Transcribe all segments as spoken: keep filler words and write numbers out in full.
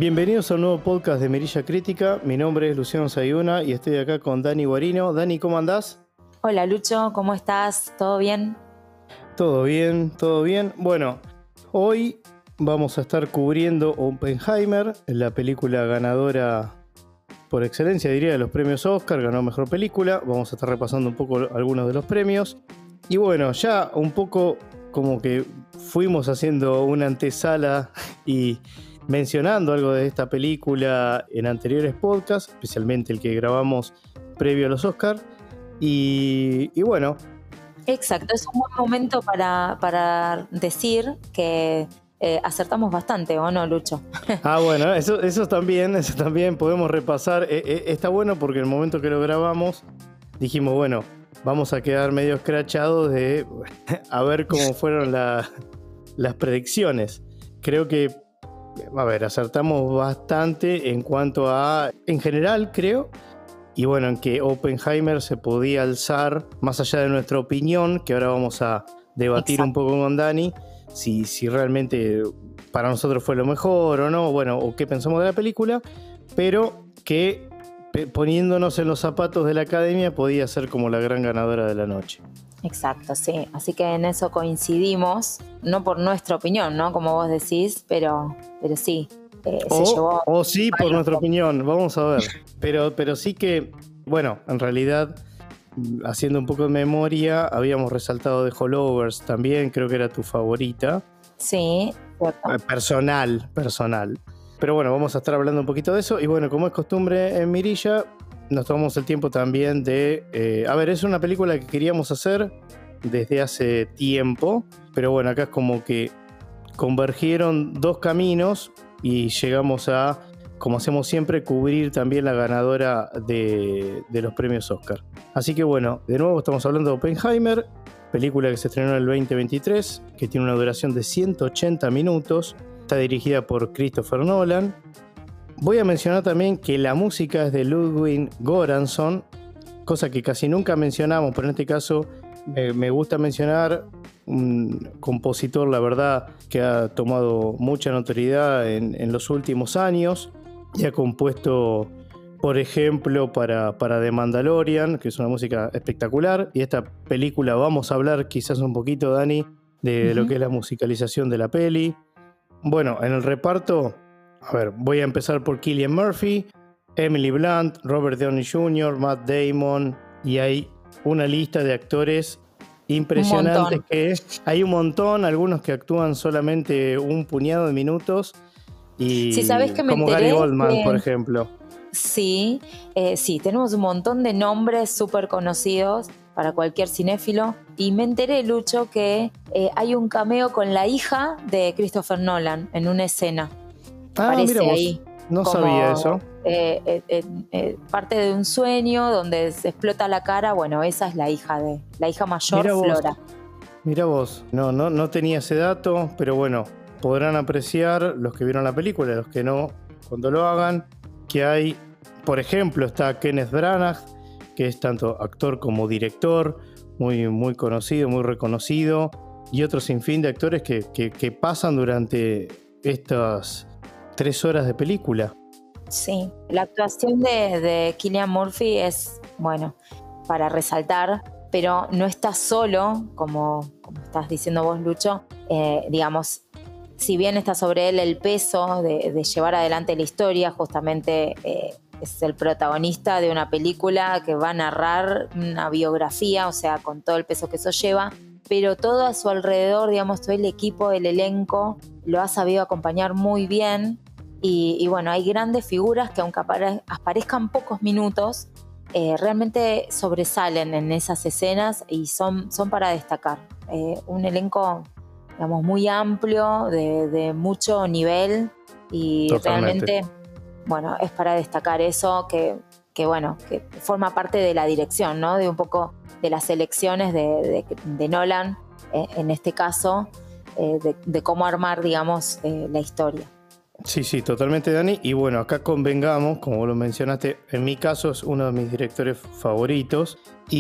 Bienvenidos a un nuevo podcast de Mirilla Crítica. Mi nombre es Luciano Sayuna y estoy acá con Dani Guarino. Dani, ¿cómo andás? Hola Lucho, ¿cómo estás? ¿Todo bien? Todo bien, todo bien. Bueno, hoy vamos a estar cubriendo Oppenheimer, la película ganadora por excelencia, diría, de los premios Oscar. Ganó Mejor Película. Vamos a estar repasando un poco algunos de los premios. Y bueno, ya un poco como que fuimos haciendo una antesala y mencionando algo de esta película en anteriores podcasts, especialmente el que grabamos previo a los Oscar. Y, y bueno. Exacto, es un buen momento para, para decir que eh, acertamos bastante, ¿o no, Lucho? Ah, bueno, eso, eso también, eso también podemos repasar. Eh, eh, está bueno porque en el momento que lo grabamos dijimos, bueno, vamos a quedar medio escrachados de a ver cómo fueron la, las predicciones. Creo que, a ver, acertamos bastante en cuanto a, en general creo, y bueno, en que Oppenheimer se podía alzar, más allá de nuestra opinión, que ahora vamos a debatir Exacto. un poco con Dani, si, si realmente para nosotros fue lo mejor o no, bueno, o qué pensamos de la película, pero que poniéndonos en los zapatos de la academia podía ser como la gran ganadora de la noche. Exacto, sí. Así que en eso coincidimos, no por nuestra opinión, ¿no? Como vos decís, pero, pero sí. Eh, o, se llevó o sí, por nuestra opinión, vamos a ver. Pero, pero sí que, bueno, en realidad, haciendo un poco de memoria, habíamos resaltado The Holdovers también, creo que era tu favorita. Sí, cierto. Personal, personal. Pero bueno, vamos a estar hablando un poquito de eso. Y bueno, como es costumbre en Mirilla, nos tomamos el tiempo también de... Eh, a ver, es una película que queríamos hacer desde hace tiempo, pero bueno, acá es como que convergieron dos caminos y llegamos a, como hacemos siempre, cubrir también la ganadora de, de los premios Oscar. Así que bueno, de nuevo estamos hablando de Oppenheimer, película que se estrenó en el veinte veintitrés, que tiene una duración de ciento ochenta minutos, está dirigida por Christopher Nolan. Voy a mencionar también que la música es de Ludwig Göransson, cosa que casi nunca mencionamos, pero en este caso me, me gusta mencionar un compositor, la verdad, que ha tomado mucha notoriedad en, en los últimos años y ha compuesto, por ejemplo, para, para The Mandalorian, que es una música espectacular, y esta película vamos a hablar quizás un poquito, Dani, de uh-huh. lo que es la musicalización de la peli. Bueno, en el reparto, a ver, voy a empezar por Cillian Murphy, Emily Blunt, Robert Downey junior, Matt Damon, y hay una lista de actores impresionantes que hay un montón, algunos que actúan solamente un puñado de minutos, y sí, ¿sabes que me como enteré Gary Oldman, que... por ejemplo. Sí, eh, sí, tenemos un montón de nombres súper conocidos para cualquier cinéfilo. Y me enteré, Lucho, que eh, hay un cameo con la hija de Christopher Nolan en una escena. Ah, Aparece mira vos, ahí. no como, sabía eso. Eh, eh, eh, eh, parte de un sueño donde se explota la cara. Bueno, esa es la hija de la hija mayor, Mira Flora. Vos, mira vos, no, no, no tenía ese dato, pero bueno, podrán apreciar los que vieron la película, los que no, cuando lo hagan, que hay, por ejemplo, está Kenneth Branagh, que es tanto actor como director, muy, muy conocido, muy reconocido, y otro sinfín de actores que, que, que pasan durante estas tres horas de película. Sí, la actuación de, de Cillian Murphy es, bueno, para resaltar, pero no está solo, como, como estás diciendo vos, Lucho, eh, digamos, si bien está sobre él el peso de, de llevar adelante la historia, justamente eh, es el protagonista de una película que va a narrar una biografía, o sea, con todo el peso que eso lleva, pero todo a su alrededor, digamos, todo el equipo, el elenco, lo ha sabido acompañar muy bien. Y, y bueno, hay grandes figuras que aunque apare- aparezcan pocos minutos, eh, realmente sobresalen en esas escenas y son, son para destacar. Eh, un elenco, digamos, muy amplio, de, de mucho nivel y Totalmente. realmente, bueno, es para destacar eso que, que, bueno, que forma parte de la dirección, ¿no? De un poco de las elecciones de, de, de Nolan, eh, en este caso, eh, de, de cómo armar, digamos, eh, la historia. Sí, sí, totalmente, Dani. Y bueno, acá convengamos, como vos lo mencionaste, en mi caso es uno de mis directores favoritos.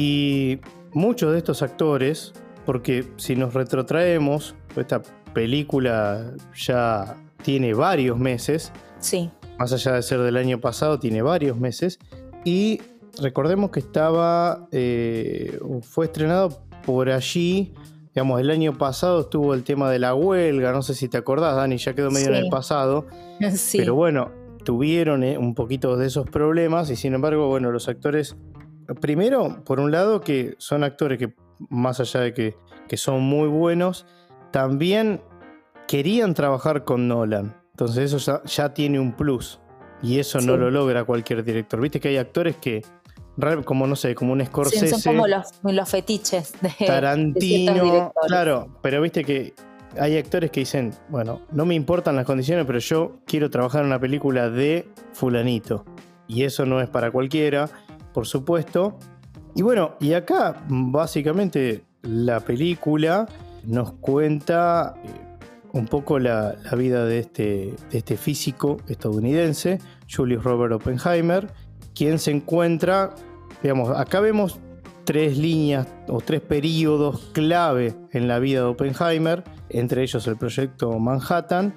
Y muchos de estos actores, porque si nos retrotraemos, esta película ya tiene varios meses, Sí. Más allá de ser del año pasado, tiene varios meses. Y recordemos que estaba, eh, fue estrenado por allí, digamos, el año pasado estuvo el tema de la huelga, no sé si te acordás, Dani, ya quedó medio Sí. en el pasado. Sí. Pero bueno, tuvieron eh, un poquito de esos problemas y sin embargo, bueno, los actores, primero, por un lado, que son actores que, más allá de que, que son muy buenos, también querían trabajar con Nolan. Entonces eso ya, ya tiene un plus. Y eso Sí. no lo logra cualquier director. Viste que hay actores que, como no sé, como un Scorsese, sí, son como los, los fetiches de, Tarantino, de ciertos directores. Claro, pero viste que hay actores que dicen, bueno, no me importan las condiciones, pero yo quiero trabajar en una película de fulanito. Y eso no es para cualquiera, por supuesto. Y bueno, y acá básicamente la película nos cuenta eh, un poco la, la vida de este, de este físico estadounidense, Julius Robert Oppenheimer, quien se encuentra, digamos, acá vemos tres líneas o tres periodos clave en la vida de Oppenheimer, entre ellos el proyecto Manhattan,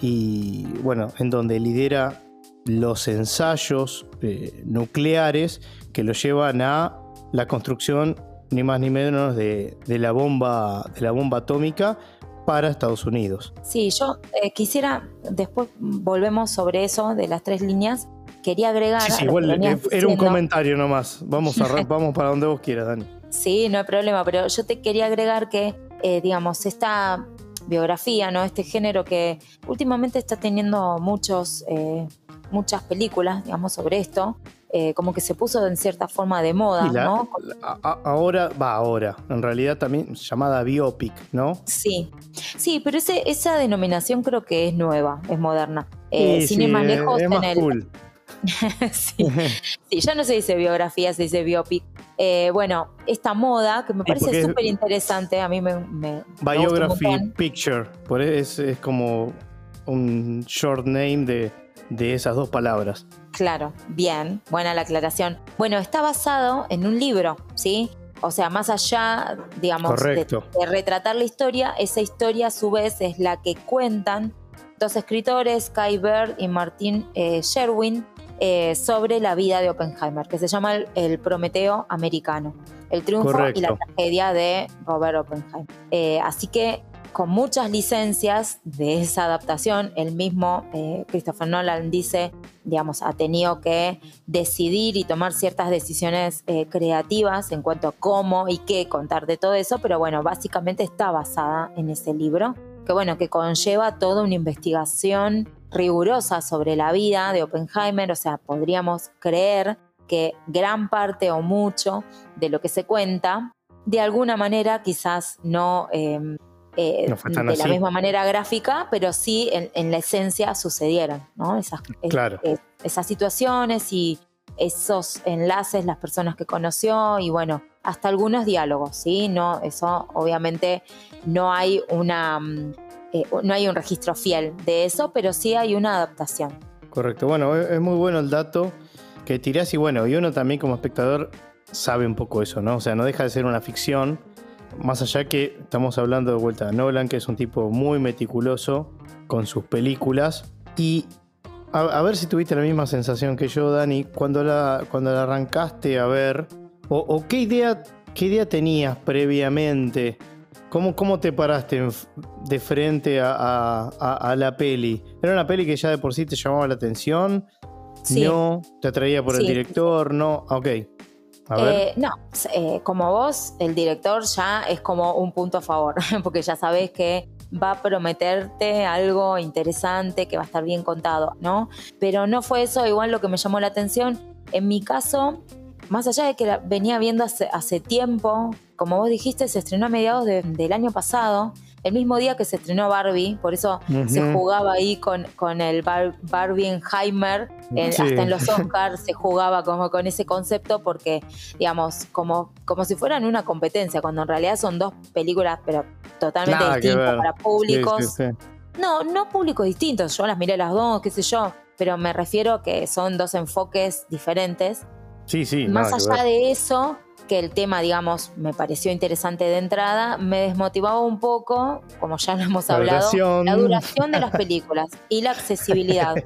y bueno, en donde lidera los ensayos eh, nucleares que lo llevan a la construcción, ni más ni menos, de, de, la, bomba, de la bomba atómica para Estados Unidos. Sí, yo eh, quisiera, después volvemos sobre eso de las tres líneas. Quería agregar. Sí, sí, igual era diciendo. Un comentario nomás. Vamos, a, vamos para donde vos quieras, Dani. Sí, no hay problema, pero yo te quería agregar que, eh, digamos, esta biografía, ¿no? Este género que últimamente está teniendo muchos, eh, muchas películas, digamos, sobre esto. Eh, como que se puso en cierta forma de moda, la, ¿no? A, a, ahora, va ahora, en realidad también llamada biopic, ¿no? Sí, sí, pero ese, esa denominación creo que es nueva, es moderna. Eh, sí, sin sí, ir más lejos, es más en el... cool. sí, sí, ya no se dice biografía, se dice biopic. Eh, bueno, esta moda que me parece súper interesante, a mí me, me Biography me Picture, por es, es como un short name de, de esas dos palabras. Claro, bien, buena la aclaración. Bueno, está basado en un libro, ¿sí? O sea, más allá, digamos, de, de retratar la historia, esa historia a su vez es la que cuentan dos escritores, Kai Bird y Martin eh, Sherwin, eh, sobre la vida de Oppenheimer, que se llama el, el Prometeo americano, el triunfo Correcto. Y la tragedia de Robert Oppenheimer. Eh, así que con muchas licencias de esa adaptación, el mismo eh, Christopher Nolan dice, digamos, ha tenido que decidir y tomar ciertas decisiones eh, creativas en cuanto a cómo y qué contar de todo eso, pero bueno, básicamente está basada en ese libro, que bueno, que conlleva toda una investigación rigurosa sobre la vida de Oppenheimer. O sea, podríamos creer que gran parte o mucho de lo que se cuenta, de alguna manera, quizás no... Eh, Eh, no de la así. misma manera gráfica, pero sí en, en la esencia sucedieron, ¿no? Esas, claro. es, esas situaciones y esos enlaces, las personas que conoció y bueno, hasta algunos diálogos, ¿sí? No, eso obviamente no hay una eh, no hay un registro fiel de eso, pero sí hay una adaptación. Correcto, bueno, es muy bueno el dato que tirás y bueno, y uno también como espectador sabe un poco eso, ¿no? O sea, no deja de ser una ficción. Más allá que estamos hablando de vuelta de Nolan, que es un tipo muy meticuloso con sus películas. Y a, a ver si tuviste la misma sensación que yo, Dani, cuando la, cuando la arrancaste a ver, o, o qué idea, qué idea tenías previamente, cómo, cómo te paraste de frente a, a, a, a la peli. ¿Era una peli que ya de por sí te llamaba la atención? Sí. ¿No? ¿Te atraía por sí. el director? No, ok. Eh, no, eh, como vos, el director ya es como un punto a favor, porque ya sabés que va a prometerte algo interesante, que va a estar bien contado, ¿no? Pero no fue eso igual lo que me llamó la atención. En mi caso, más allá de que la venía viendo hace, hace tiempo, como vos dijiste, se estrenó a mediados de, del año pasado, el mismo día que se estrenó Barbie, por eso uh-huh. se jugaba ahí con, con el Bar, Barbieheimer, en, sí. hasta en los Oscars se jugaba como con ese concepto porque, digamos, como, como si fueran una competencia, cuando en realidad son dos películas, pero totalmente Nada distintas para públicos. Sí, sí, sí. No, no públicos distintos, yo las miré las dos, qué sé yo, pero me refiero a que son dos enfoques diferentes. Sí, sí. Más allá de eso, que el tema, digamos, me pareció interesante de entrada, me desmotivaba un poco, como ya lo hemos la hablado, duración. la duración de las películas y la accesibilidad.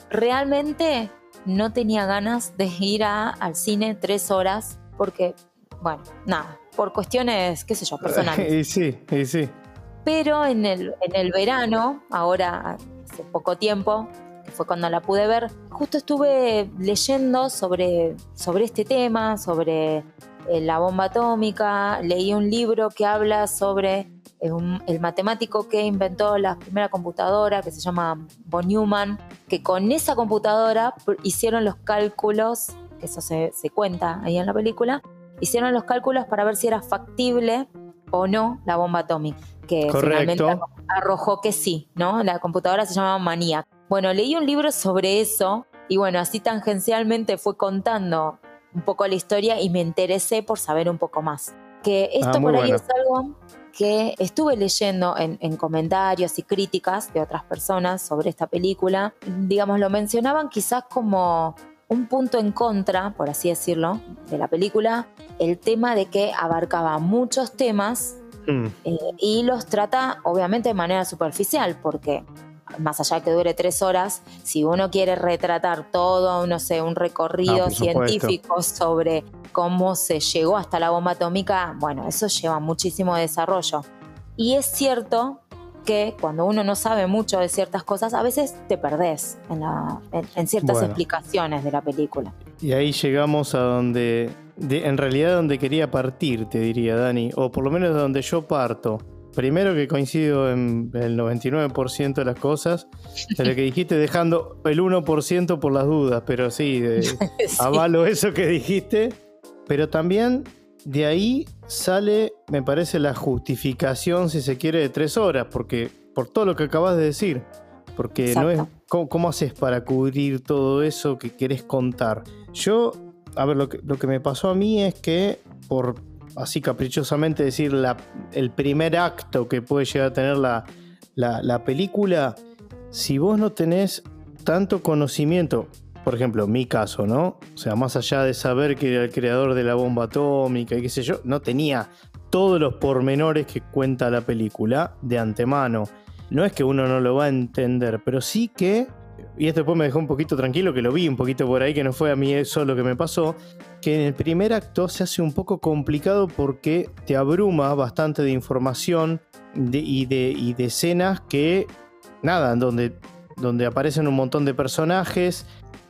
realmente no tenía ganas de ir a, al cine tres horas porque, bueno, nada, por cuestiones, qué sé yo, personales. Y sí, y sí. Pero en el, en el verano, ahora hace poco tiempo, que fue cuando la pude ver, justo estuve leyendo sobre, sobre este tema, sobre eh, la bomba atómica. Leí un libro que habla sobre eh, un, el matemático que inventó la primera computadora, que se llama von Neumann, que con esa computadora hicieron los cálculos, que eso se, se cuenta ahí en la película, hicieron los cálculos para ver si era factible o no la bomba atómica, que Correcto. finalmente arrojó que sí, ¿no? La computadora se llamaba Maniac. Bueno, leí un libro sobre eso y bueno, así tangencialmente fue contando un poco la historia y me interesé por saber un poco más. Que esto Ah, muy por ahí bueno. es algo que estuve leyendo en, en comentarios y críticas de otras personas sobre esta película. Digamos, lo mencionaban quizás como un punto en contra, por así decirlo, de la película, el tema de que abarcaba muchos temas mm. eh, y los trata obviamente de manera superficial, porque más allá de que dure tres horas, si uno quiere retratar todo, no sé, un recorrido ah, científico sobre cómo se llegó hasta la bomba atómica, bueno, eso lleva muchísimo desarrollo. Y es cierto que cuando uno no sabe mucho de ciertas cosas, a veces te perdés en, la, en, en ciertas bueno. explicaciones de la película. Y ahí llegamos a donde, de, en realidad donde quería partir, te diría, Dani, o por lo menos de donde yo parto. Primero que coincido en el noventa y nueve por ciento de las cosas, de lo que dijiste, dejando el uno por ciento por las dudas, pero sí, de, sí. avalo eso que dijiste. Pero también de ahí sale, me parece, la justificación, si se quiere, de tres horas, porque por todo lo que acabas de decir, porque Exacto. no es ¿cómo, ¿cómo haces para cubrir todo eso que querés contar? Yo, a ver, lo que, lo que me pasó a mí es que, por así caprichosamente decir, la, el primer acto que puede llegar a tener la, la, la película, si vos no tenés tanto conocimiento, por ejemplo, en mi caso, ¿no? O sea, más allá de saber que era el creador de la bomba atómica y qué sé yo, no tenía todos los pormenores que cuenta la película de antemano. No es que uno no lo va a entender, pero sí que, y esto después me dejó un poquito tranquilo, que lo vi un poquito por ahí, que no fue a mí solo que me pasó, que en el primer acto se hace un poco complicado porque te abruma bastante de información de, y, de, y de escenas que, nada, donde, donde aparecen un montón de personajes,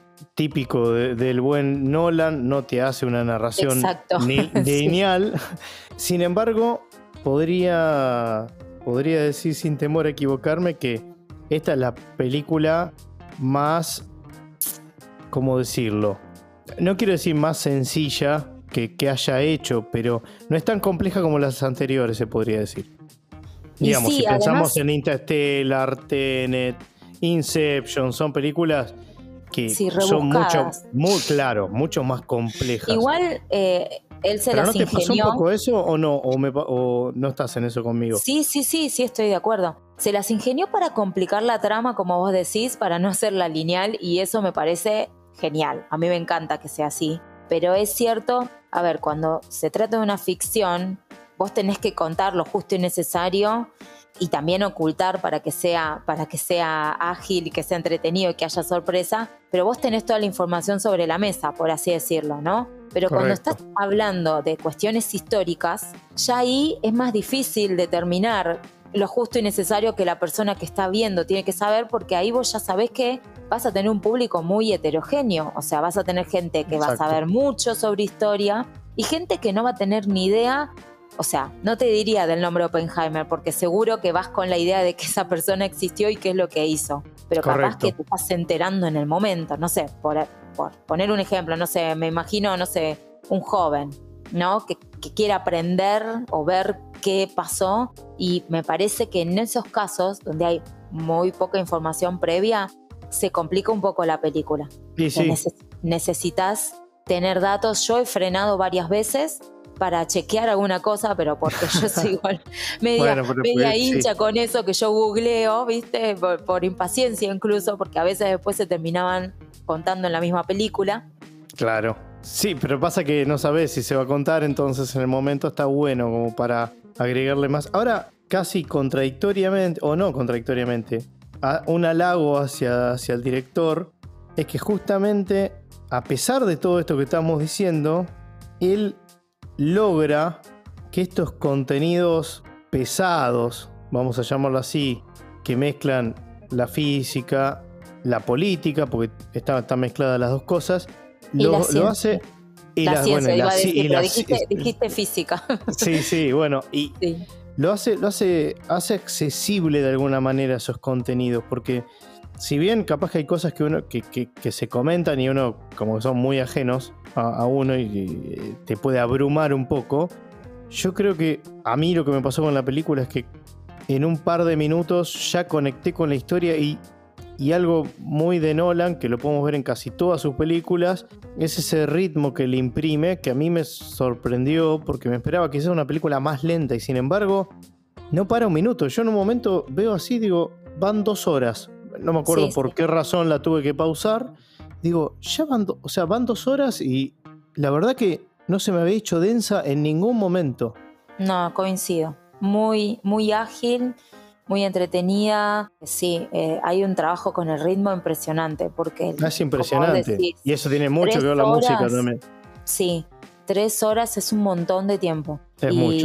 típico de, del buen Nolan, no te hace una narración ni, lineal. Sí. Sin embargo, podría, podría decir sin temor a equivocarme que esta es la película más, ¿cómo decirlo? No quiero decir más sencilla que, que haya hecho, pero no es tan compleja como las anteriores, se podría decir. Digamos, sí, si además, pensamos en Interstellar, Tenet, Inception, son películas que sí, son mucho, muy claro, mucho más complejas. Igual eh, él se ¿Pero las no te ingenió. pasó un poco eso o no? O, me, o no estás en eso conmigo? Sí, sí, sí, sí, estoy de acuerdo. Se las ingenió para complicar la trama, como vos decís, para no hacerla lineal, y eso me parece genial. A mí me encanta que sea así. Pero es cierto, a ver, cuando se trata de una ficción, vos tenés que contar lo justo y necesario y también ocultar para que sea, para que sea ágil y que sea entretenido y que haya sorpresa, pero vos tenés toda la información sobre la mesa, por así decirlo, ¿no? Pero Correcto. Cuando estás hablando de cuestiones históricas, ya ahí es más difícil determinar lo justo y necesario que la persona que está viendo tiene que saber, porque ahí vos ya sabés que vas a tener un público muy heterogéneo, o sea, vas a tener gente que Exacto. va a saber mucho sobre historia y gente que no va a tener ni idea. O sea, no te diría del nombre Oppenheimer, porque seguro que vas con la idea de que esa persona existió y qué es lo que hizo. Pero Correcto. Capaz que te estás enterando en el momento, no sé, por, por poner un ejemplo, no sé, me imagino, no sé, un joven, ¿no? Que, que quiera aprender o ver qué pasó, y me parece que en esos casos, donde hay muy poca información previa, se complica un poco la película. Sí, sí. Neces- necesitas tener datos. Yo he frenado varias veces para chequear alguna cosa, pero porque yo soy igual media, bueno, media hincha sí. con eso que yo googleo, ¿viste? Por, por impaciencia incluso, porque a veces después se terminaban contando en la misma película. Claro. Sí, pero pasa que no sabes si se va a contar, entonces en el momento está bueno como para agregarle más. Ahora, casi contradictoriamente, o no contradictoriamente, un halago hacia, hacia el director, es que justamente, a pesar de todo esto que estamos diciendo, él logra que estos contenidos pesados, vamos a llamarlo así, que mezclan la física, la política, porque están está mezcladas las dos cosas, lo, lo hace... Y la, la ciencia, bueno, iba la, a decir, pero la, dijiste, dijiste física. Sí, sí, bueno, y sí. lo hace, lo hace, hace accesible de alguna manera esos contenidos, porque si bien capaz que hay cosas que uno que, que, que se comentan y uno como que son muy ajenos a, a uno y, y te puede abrumar un poco, yo creo que a mí lo que me pasó con la película es que en un par de minutos ya conecté con la historia y Y algo muy de Nolan, que lo podemos ver en casi todas sus películas, es ese ritmo que le imprime, que a mí me sorprendió porque me esperaba que sea una película más lenta y sin embargo no para un minuto. Yo en un momento veo así, digo, van dos horas. No me acuerdo sí, por sí. qué razón la tuve que pausar. Digo, ya van, do- o sea, van dos horas y la verdad que no se me había hecho densa en ningún momento. No, coincido. Muy, muy ágil. Muy entretenida, sí, eh, hay un trabajo con el ritmo impresionante. Porque es impresionante, decís, y eso tiene mucho que ver la horas, música también. Sí, tres horas es un montón de tiempo. Es y, mucho.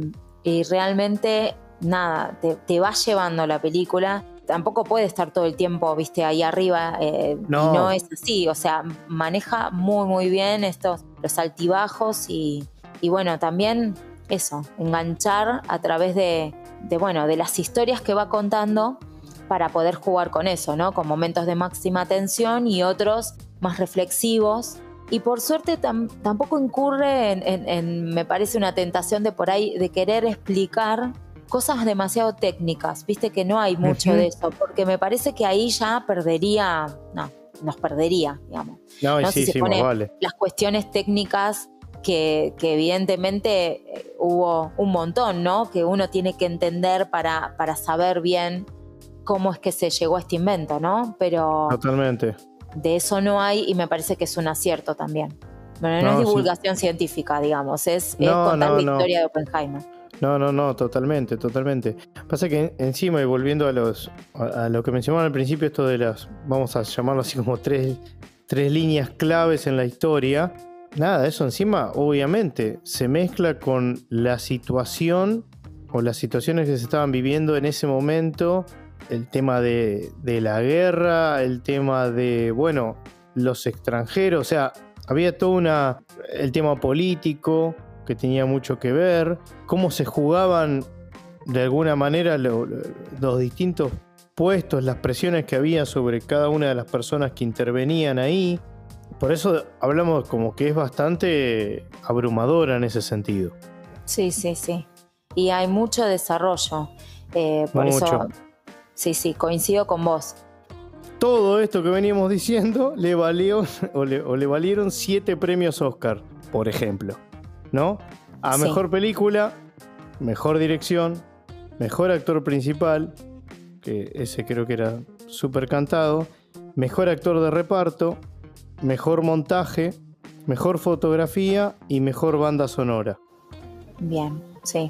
Y realmente, nada, te, te va llevando la película. Tampoco puede estar todo el tiempo, viste, ahí arriba, eh, no. y no es así. O sea, maneja muy, muy bien estos, los altibajos y, y bueno, también eso, enganchar a través de... de bueno, de las historias que va contando para poder jugar con eso, ¿no? Con momentos de máxima tensión y otros más reflexivos. Y por suerte tam- tampoco incurre en, en, en, me parece, una tentación de por ahí, de querer explicar cosas demasiado técnicas, viste que no hay mucho uh-huh. de eso, porque me parece que ahí ya perdería, no, nos perdería, digamos. No, y ¿no? sí, Si se sí, pone vale. las cuestiones técnicas Que, que evidentemente eh, hubo un montón, ¿no? Que uno tiene que entender para, para saber bien cómo es que se llegó a este invento, ¿no? Pero totalmente. De eso no hay y me parece que es un acierto también. Bueno, no, no es divulgación sí. científica, digamos, es, no, es contar no, la no. historia de Oppenheimer. No, no, no, totalmente, totalmente. Pasa que encima, y volviendo a los a, a lo que mencionaban al principio, esto de las, vamos a llamarlo así como tres, tres líneas claves en la historia. Nada, eso encima obviamente se mezcla con la situación o las situaciones que se estaban viviendo en ese momento, el tema de, de la guerra, el tema de, bueno, los extranjeros, o sea, había todo una, el tema político que tenía mucho que ver, cómo se jugaban de alguna manera lo, lo, los distintos puestos, las presiones que había sobre cada una de las personas que intervenían ahí. Por eso hablamos como que es bastante abrumadora en ese sentido. Sí, sí, sí. Y hay mucho desarrollo. Eh, por mucho. eso, sí, sí, coincido con vos. Todo esto que veníamos diciendo le valió o le, o le valieron siete premios Oscar, por ejemplo, ¿no? A Sí. mejor película, mejor dirección, mejor actor principal, que ese creo que era súper cantado, mejor actor de reparto, mejor montaje, mejor fotografía y mejor banda sonora. Bien, sí.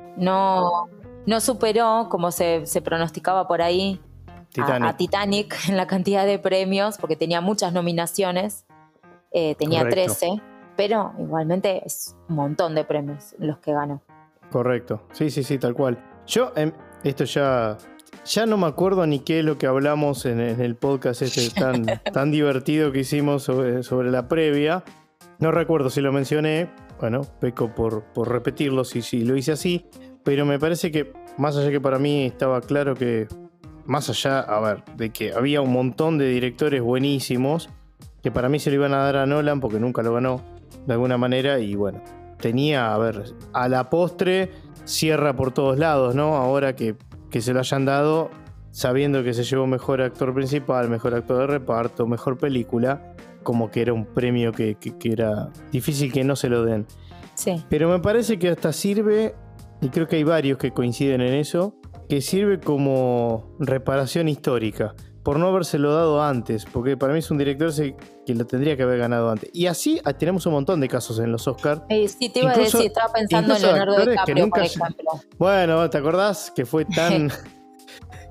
No, no superó, como se, se pronosticaba por ahí, Titanic. A, a Titanic en la cantidad de premios, porque tenía muchas nominaciones, eh, tenía Correcto. trece, pero igualmente es un montón de premios los que ganó. Correcto, sí, sí, sí, tal cual. Yo, eh, esto ya, ya no me acuerdo ni qué es lo que hablamos en, en el podcast este tan, tan divertido que hicimos sobre, sobre la previa. No recuerdo si lo mencioné, bueno, peco por, por repetirlo si, si lo hice así, pero me parece que, más allá que para mí estaba claro que, más allá, a ver, de que había un montón de directores buenísimos, que para mí se lo iban a dar a Nolan porque nunca lo ganó, de alguna manera, y bueno, tenía, a ver, a la postre cierra por todos lados, ¿no? Ahora que, que se lo hayan dado, sabiendo que se llevó mejor actor principal, mejor actor de reparto, mejor película, como que era un premio que, que, que era difícil que no se lo den. Sí. Pero me parece que hasta sirve, y creo que hay varios que coinciden en eso, que sirve como reparación histórica, por no habérselo dado antes, porque para mí es un director que lo tendría que haber ganado antes. Y así tenemos un montón de casos en los Oscars. Eh, sí, te iba incluso, a decir, estaba pensando en Leonardo DiCaprio, por ejemplo. Bueno, ¿te acordás que fue tan...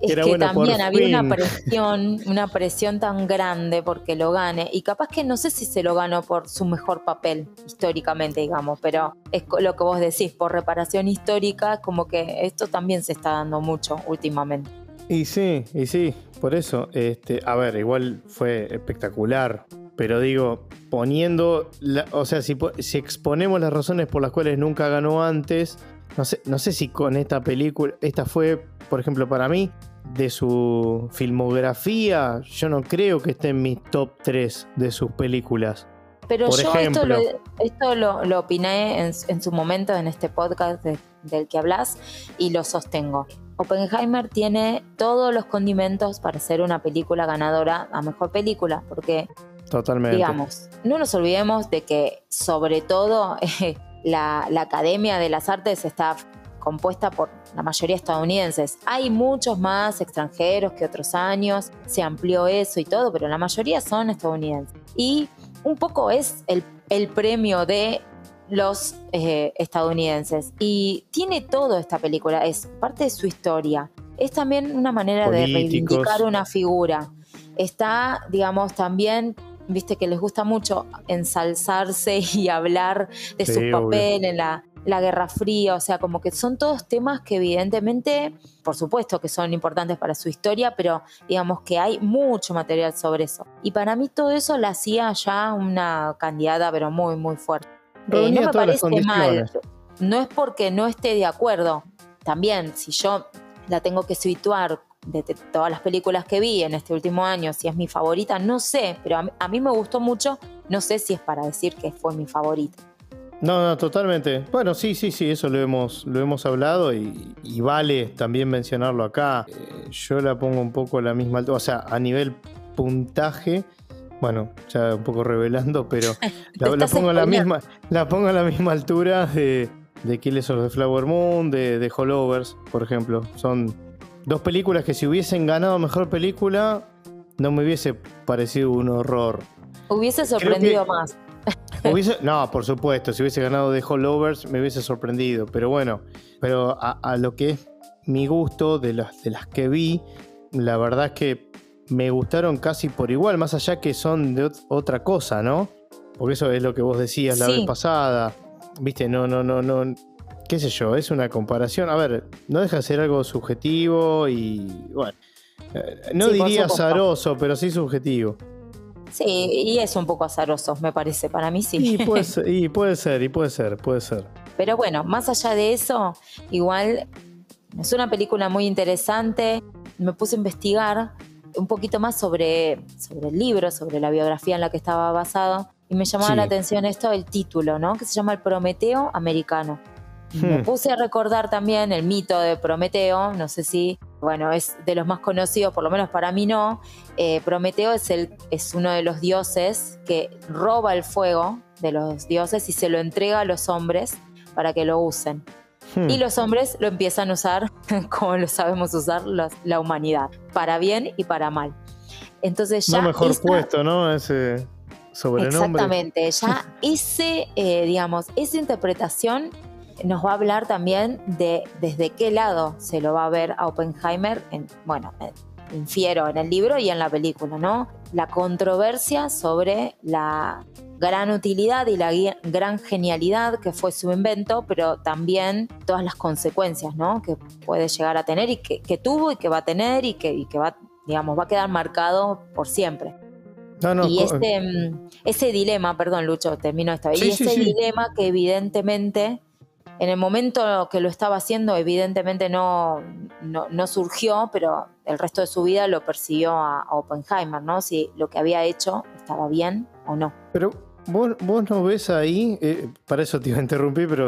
es Era que bueno, también por había fin. una presión, una presión tan grande porque lo gane, y capaz que no sé si se lo ganó por su mejor papel históricamente, digamos, pero es lo que vos decís, por reparación histórica, como que esto también se está dando mucho últimamente. Y sí, y sí, por eso, este, a ver, igual fue espectacular, pero digo, poniendo, la, o sea, si, si exponemos las razones por las cuales nunca ganó antes, no sé, no sé si con esta película, esta fue, por ejemplo, para mí, de su filmografía, yo no creo que esté en mis top tres de sus películas. Pero por yo ejemplo, esto lo, esto lo, lo opiné en, en su momento en este podcast de, del que hablas y lo sostengo. Oppenheimer tiene todos los condimentos para ser una película ganadora a mejor película, porque, totalmente, digamos, no nos olvidemos de que sobre todo eh, la, la Academia de las Artes está compuesta por la mayoría estadounidenses. Hay muchos más extranjeros que otros años, se amplió eso y todo, pero la mayoría son estadounidenses. Y un poco es el, el premio de los eh, estadounidenses. Y tiene todo esta película, es parte de su historia. Es también una manera políticos, de reivindicar una figura. Está, digamos, también, viste que les gusta mucho ensalzarse y hablar de sí, su papel obvio. en la, la Guerra Fría, o sea, como que son todos temas que evidentemente, por supuesto que son importantes para su historia, pero digamos que hay mucho material sobre eso. Y para mí todo eso la hacía ya una candidata, pero muy, muy fuerte. Eh, no me todas las parece mal, condiciones. no es porque no esté de acuerdo. También, si yo la tengo que situar de todas las películas que vi en este último año, si es mi favorita, no sé, pero a mí, a mí me gustó mucho, no sé si es para decir que fue mi favorita. No, no, totalmente. Bueno, sí, sí, sí, eso lo hemos, lo hemos hablado y, y vale también mencionarlo acá. Eh, yo la pongo un poco a la misma altura, o sea, a nivel puntaje, bueno, ya un poco revelando, pero la, la pongo a la misma, la pongo a la misma altura de, de Killers of the Flower Moon, de, de Holdovers, por ejemplo. Son dos películas que si hubiesen ganado mejor película, no me hubiese parecido un horror. Hubiese sorprendido más. Hubiese, no, por supuesto, si hubiese ganado The Holdovers me hubiese sorprendido, pero bueno, pero a, a lo que es mi gusto de las, de las que vi, la verdad es que me gustaron casi por igual, más allá que son de ot- otra cosa, ¿no? Porque eso es lo que vos decías la Sí. vez pasada, viste, no, no, no, no, qué sé yo, es una comparación, a ver, no deja de ser algo subjetivo y, bueno, eh, no Sí, por diría supuesto. azaroso, pero sí subjetivo. Sí, y es un poco azaroso, me parece, para mí sí. Y puede ser, y puede ser, y puede ser, puede ser. Pero bueno, más allá de eso, igual es una película muy interesante. Me puse a investigar un poquito más sobre, sobre el libro, sobre la biografía en la que estaba basado, y me llamaba Sí. la atención esto, el título, ¿no? Que se llama El Prometeo Americano. Y Hmm. me puse a recordar también el mito de Prometeo, no sé si, bueno, es de los más conocidos, por lo menos para mí no. Eh, Prometeo es, el, es uno de los dioses que roba el fuego de los dioses y se lo entrega a los hombres para que lo usen. Hmm. Y los hombres lo empiezan a usar como lo sabemos usar los, la humanidad, para bien y para mal. Entonces ya No mejor esa, puesto, ¿no? Ese sobrenombre. exactamente, ya ese, eh, digamos, esa interpretación nos va a hablar también de desde qué lado se lo va a ver a Oppenheimer, en, bueno, eh, infiero en el libro y en la película, ¿no? La controversia sobre la gran utilidad y la gui- gran genialidad que fue su invento, pero también todas las consecuencias, ¿no? Que puede llegar a tener y que, que tuvo y que va a tener y que, y que va, digamos, va a quedar marcado por siempre. No, no, Y co- ese, mm, ese dilema, perdón Lucho, termino esta, Sí, y sí, ese sí. dilema que evidentemente, en el momento que lo estaba haciendo, evidentemente no, no, no surgió, pero el resto de su vida lo persiguió a, a Oppenheimer, ¿no? Si lo que había hecho estaba bien o no. Pero vos, vos no ves ahí, eh, para eso te iba a interrumpir, pero...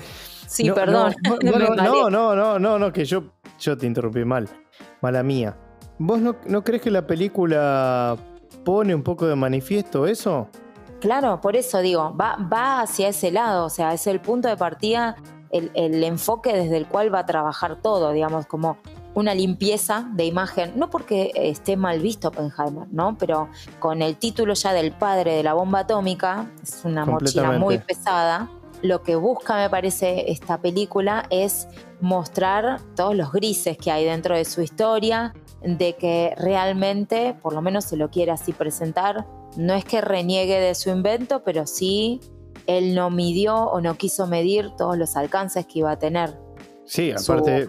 Sí, no, perdón, No, vos- me vos no, mareé. no, no, no, no, no, que yo, yo te interrumpí mal, mala mía. ¿Vos no, no crees que la película pone un poco de manifiesto eso? Claro, por eso digo, va, va hacia ese lado, o sea, es el punto de partida, el, el enfoque desde el cual va a trabajar todo, digamos, como una limpieza de imagen, no porque esté mal visto Oppenheimer, ¿no? Pero con el título ya del padre de la bomba atómica, es una mochila Completamente. muy pesada, lo que busca, me parece, esta película es mostrar todos los grises que hay dentro de su historia, de que realmente, por lo menos se lo quiere así presentar, no es que reniegue de su invento, pero sí él no midió o no quiso medir todos los alcances que iba a tener. Sí, aparte,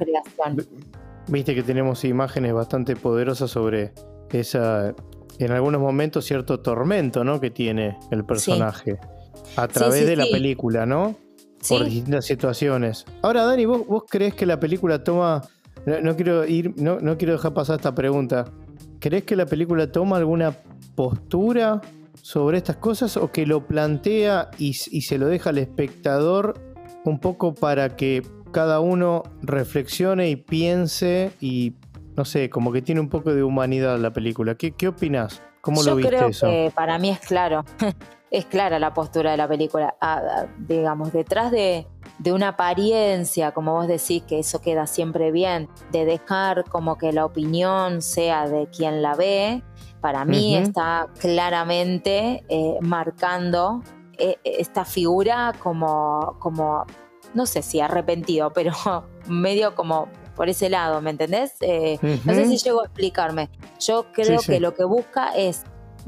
viste que tenemos imágenes bastante poderosas sobre esa, en algunos momentos, cierto tormento, ¿no?, que tiene el personaje. Sí. A través sí, sí, de la sí. película, ¿no? Sí. Por distintas situaciones. Ahora, Dani, ¿vos, vos creés que la película toma... No, no quiero ir, no, no quiero dejar pasar esta pregunta. ¿Creés que la película toma alguna postura sobre estas cosas o que lo plantea y, y se lo deja al espectador un poco para que cada uno reflexione y piense y, no sé, como que tiene un poco de humanidad la película? ¿Qué, qué opinás? ¿Cómo Yo lo viste creo eso? Que para mí es claro. Es clara la postura de la película. Ah, ah, digamos, detrás de, de una apariencia, como vos decís, que eso queda siempre bien, de dejar como que la opinión sea de quien la ve, para mí uh-huh. está claramente eh, marcando eh, esta figura como, como, no sé si arrepentido, pero medio como por ese lado, ¿me entendés? Eh, uh-huh. No sé si llego a explicarme. Yo creo sí, sí. que lo que busca es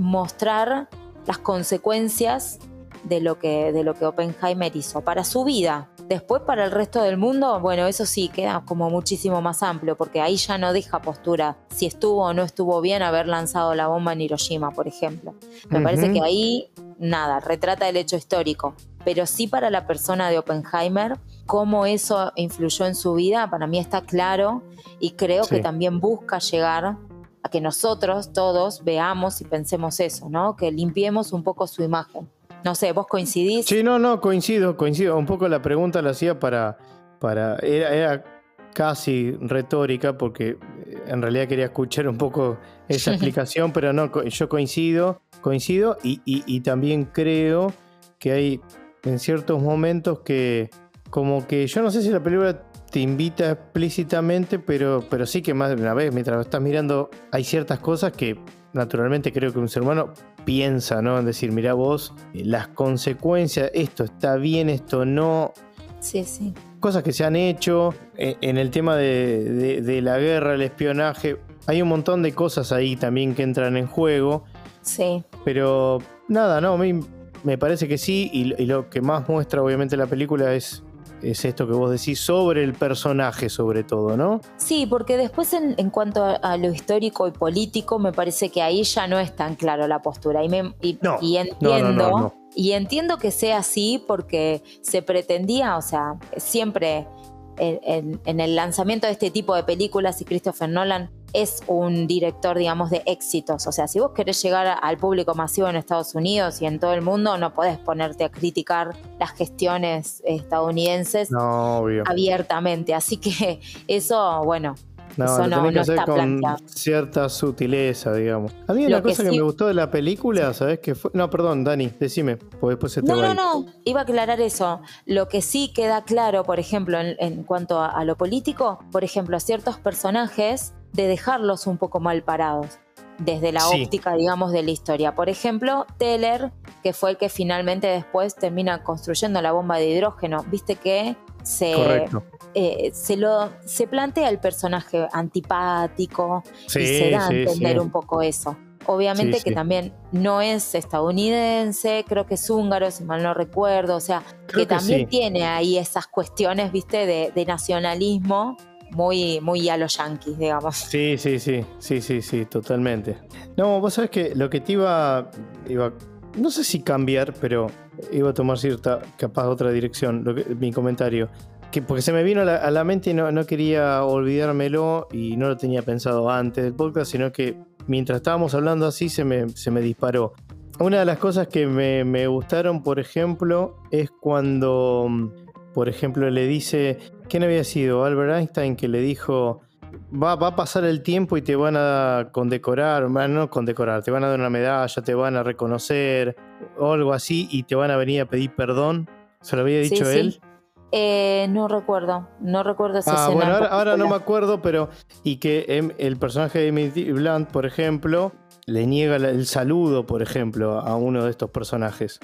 mostrar las consecuencias de lo que, de lo que Oppenheimer hizo para su vida. Después, para el resto del mundo, bueno, eso sí, queda como muchísimo más amplio, porque ahí ya no deja postura si estuvo o no estuvo bien haber lanzado la bomba en Hiroshima, por ejemplo. Me uh-huh. parece que ahí, nada, retrata el hecho histórico. Pero sí, para la persona de Oppenheimer, cómo eso influyó en su vida, para mí está claro, y creo sí. que también busca llegar a que nosotros todos veamos y pensemos eso, ¿no? Que limpiemos un poco su imagen. No sé, ¿vos coincidís? Sí, no, no, coincido, coincido. Un poco la pregunta la hacía para... para era, era casi retórica porque en realidad quería escuchar un poco esa explicación, pero no, yo coincido, coincido y, y, y también creo que hay en ciertos momentos que como que yo no sé si la película te invita explícitamente, pero, pero sí que más de una vez, mientras lo estás mirando, hay ciertas cosas que naturalmente creo que un ser humano piensa, ¿no? En decir, mirá vos, las consecuencias, esto está bien, esto no. Sí, sí. Cosas que se han hecho en el tema de, de, de la guerra, el espionaje. Hay un montón de cosas ahí también que entran en juego. Sí. Pero nada, no, a mí me parece que sí, y, y lo que más muestra obviamente la película es es esto que vos decís sobre el personaje sobre todo, ¿no? Sí, porque después en, en cuanto a, a lo histórico y político me parece que ahí ya no es tan claro la postura y, me, y, no, y entiendo no, no, no, no. y entiendo que sea así porque se pretendía, o sea, siempre en, en, en el lanzamiento de este tipo de películas, y Christopher Nolan es un director, digamos, de éxitos. O sea, si vos querés llegar al público masivo en Estados Unidos y en todo el mundo, no podés ponerte a criticar las gestiones estadounidenses no, obvio. abiertamente. Así que eso, bueno, no, eso lo no, tenés que no hacer está con planteado. Cierta sutileza, digamos. A mí una Lo cosa que, que sí... me gustó de la película, ¿sabés qué fue? No, perdón, Dani, decime, porque después se te No, va. no, no, iba a aclarar eso. Lo que sí queda claro, por ejemplo, en, en cuanto a, a lo político, por ejemplo, a ciertos personajes, de dejarlos un poco mal parados desde la sí. óptica, digamos, de la historia. Por ejemplo, Teller, que fue el que finalmente después termina construyendo la bomba de hidrógeno. Viste que se, eh, se, lo, se plantea el personaje antipático sí, y se da sí, a entender sí. un poco eso. Obviamente sí, que sí. también no es estadounidense, creo que es húngaro, si mal no recuerdo. O sea, creo que, que también sí. tiene ahí esas cuestiones, viste, de, de nacionalismo. Muy, muy a los yanquis, digamos. Sí, sí, sí, sí, sí, sí, totalmente. No, vos sabés que lo que te iba, iba, no sé si cambiar, pero iba a tomar cierta, capaz otra dirección, lo que, mi comentario. Que porque se me vino a la, a la mente y no, no quería olvidármelo y no lo tenía pensado antes del podcast, sino que mientras estábamos hablando así se me, se me disparó. Una de las cosas que me, me gustaron, por ejemplo, es cuando, por ejemplo, le dice... ¿Quién había sido? Albert Einstein, que le dijo, va, va a pasar el tiempo y te van a condecorar, no condecorar, te van a dar una medalla, te van a reconocer, o algo así, y te van a venir a pedir perdón. ¿Se lo había dicho sí, sí. él? Eh, no recuerdo, no recuerdo esa ah, escena. Bueno, ahora, ahora no me acuerdo, pero... Y que el personaje de Emily Blunt, por ejemplo, le niega el saludo, por ejemplo, a uno de estos personajes.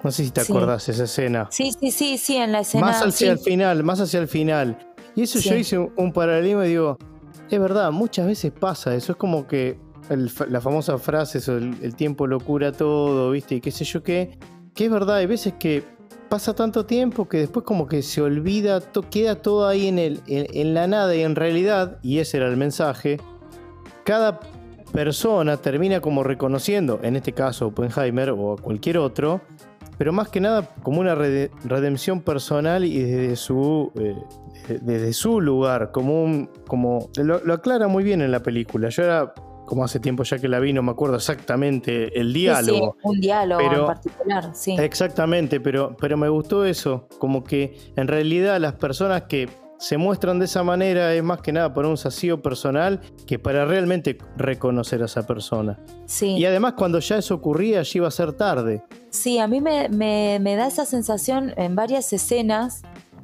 No sé si te Sí. acordás esa escena. Sí, sí, sí, sí, en la escena. Más hacia sí. el final, más hacia el final. Y eso Sí. yo hice un, un paralelismo y digo, es verdad, muchas veces pasa eso. Es como que el, la famosa frase, eso, el, el tiempo lo cura todo, ¿viste? Y qué sé yo qué. Que es verdad, hay veces que pasa tanto tiempo que después como que se olvida, to, queda todo ahí en, el, en, en la nada y en realidad, y ese era el mensaje, cada persona termina como reconociendo, en este caso Oppenheimer o cualquier otro, pero más que nada como una rede, redención personal y desde su, eh, desde su lugar, como un, como lo, lo aclara muy bien en la película. Yo era, como hace tiempo ya que la vi, no me acuerdo exactamente el diálogo. Sí, sí, un diálogo pero, en particular, sí. Exactamente, pero, pero me gustó eso, como que en realidad las personas que se muestran de esa manera es más que nada por un sacío personal que para realmente reconocer a esa persona. Sí. Y además cuando ya eso ocurría ya iba a ser tarde. Sí, a mí me, me, me da esa sensación en varias escenas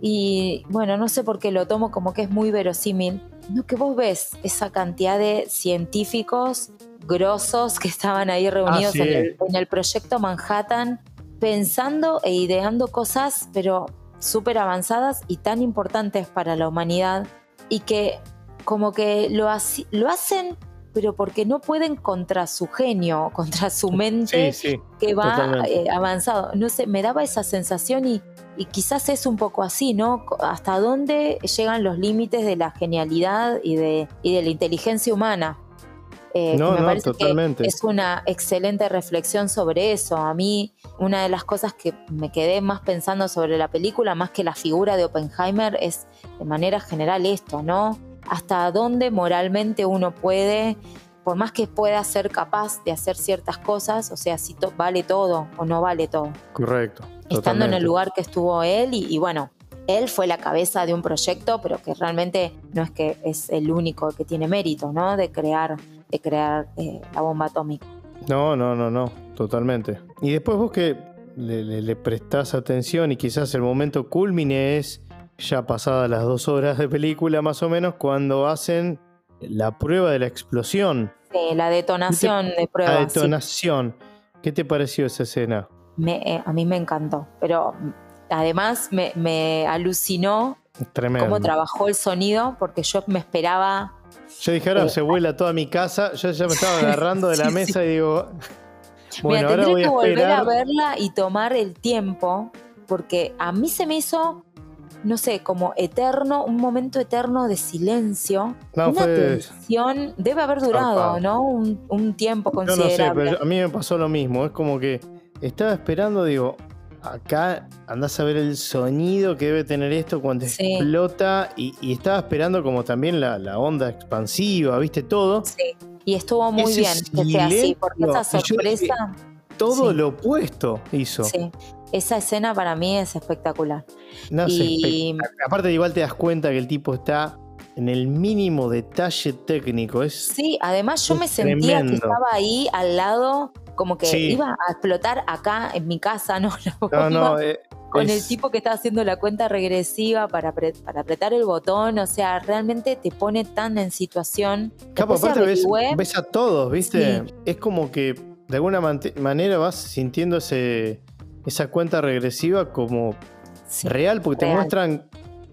y bueno, no sé por qué lo tomo como que es muy verosímil. No, que vos ves esa cantidad de científicos grosos que estaban ahí reunidos Ah, sí. en, el, en el proyecto Manhattan pensando e ideando cosas, pero súper avanzadas y tan importantes para la humanidad y que como que lo, haci- lo hacen pero porque no pueden contra su genio, contra su mente Sí, sí, que va totalmente. eh, avanzado. No sé, me daba esa sensación y, y quizás es un poco así, ¿no? Hasta dónde llegan los límites de la genialidad y de, y de la inteligencia humana. Eh, No, que me no, parece totalmente. que es una excelente reflexión sobre eso. A mí, una de las cosas que me quedé más pensando sobre la película, más que la figura de Oppenheimer, es de manera general esto, ¿no? Hasta dónde moralmente uno puede, por más que pueda ser capaz de hacer ciertas cosas, o sea, si to- vale todo o no vale todo. Correcto. Estando Totalmente. en el lugar que estuvo él y, y bueno, él fue la cabeza de un proyecto, pero que realmente no es que es el único que tiene mérito, ¿no? De crear, de crear eh, la bomba atómica. No, no, no, no, totalmente. Y después vos que le, le, le prestás atención y quizás el momento culmine es ya pasadas las dos horas de película más o menos cuando hacen la prueba de la explosión. Sí, la detonación ¿Qué te- de pruebas. La detonación. Sí. ¿Qué te pareció esa escena? Me, eh, a mí me encantó, pero además me, me alucinó Tremendo. cómo trabajó el sonido, porque yo me esperaba... Yo dije, ahora eh, se vuela toda mi casa. Yo ya me estaba agarrando de la sí, mesa sí. y digo, bueno, Mira, ahora tendré voy que a volver esperar. a verla y tomar el tiempo, porque a mí se me hizo, no sé, como eterno, un momento eterno de silencio, No, una fue tensión, debe haber durado, zarpado. ¿no? Un, un tiempo Yo no sé, considerable. pero yo- a mí me pasó lo mismo. Es como que estaba esperando, digo, acá andás a ver el sonido que debe tener esto cuando Sí. explota. Y, y estaba esperando como también la, la onda expansiva, ¿viste? Todo. Sí, y estuvo muy Ese bien que sea así, porque esa silencio, y yo dije, sorpresa... todo Sí. lo opuesto hizo. Sí, esa escena para mí es espectacular. No sé, Y espe- aparte igual te das cuenta que el tipo está en el mínimo detalle técnico. Es, sí, además yo es me sentía que tremendo. estaba ahí al lado, como que Sí. iba a explotar acá en mi casa, ¿no? La bomba, No, no, eh, con el es- tipo que está haciendo la cuenta regresiva para, apre- para apretar el botón, o sea, realmente te pone tan en situación. Capo, Después aparte ves, averigüé, ves a todos, ¿viste? Sí. Es como que de alguna mante- manera vas sintiendo ese, esa cuenta regresiva como sí, real, porque real. te muestran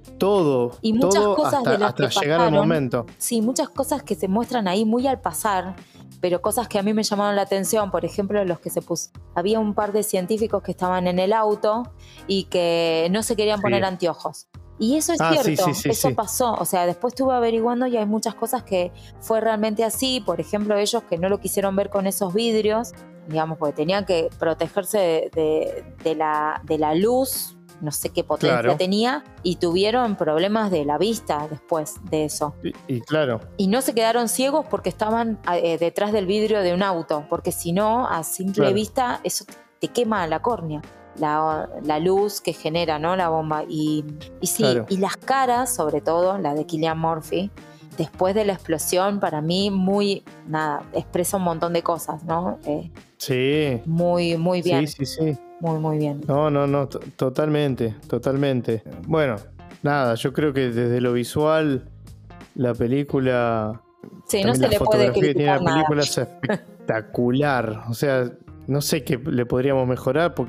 todo, Y muchas todo cosas hasta, de las hasta que llegar al pasaron, momento. sí, muchas cosas que se muestran ahí muy al pasar, pero cosas que a mí me llamaron la atención, por ejemplo, los que se puso, había un par de científicos que estaban en el auto y que no se querían Sí. poner anteojos. Y eso es Ah, sí, cierto, sí, sí, eso sí. pasó, o sea, después estuve averiguando y hay muchas cosas que fue realmente así, por ejemplo, ellos que no lo quisieron ver con esos vidrios, digamos, porque tenían que protegerse de, de, de la, de la luz, no sé qué potencia Claro. tenía, y tuvieron problemas de la vista después de eso. Y, y claro, Y no se quedaron ciegos porque estaban eh, detrás del vidrio de un auto, porque si no, a simple Claro. vista, eso te, te quema la córnea, la, la luz que genera, ¿no? La bomba. Y, y sí, Claro. y las caras, sobre todo la de Cillian Murphy, después de la explosión, para mí, muy, nada, expresa un montón de cosas, ¿no? Eh, sí. muy, muy bien, Sí, sí, sí. muy, muy bien. No, no, no, to- totalmente, totalmente. Bueno, nada, yo creo que desde lo visual, la película, Sí, no también se la le puede fotografía que tiene criticar la nada. película es espectacular. O sea, no sé qué le podríamos mejorar porque es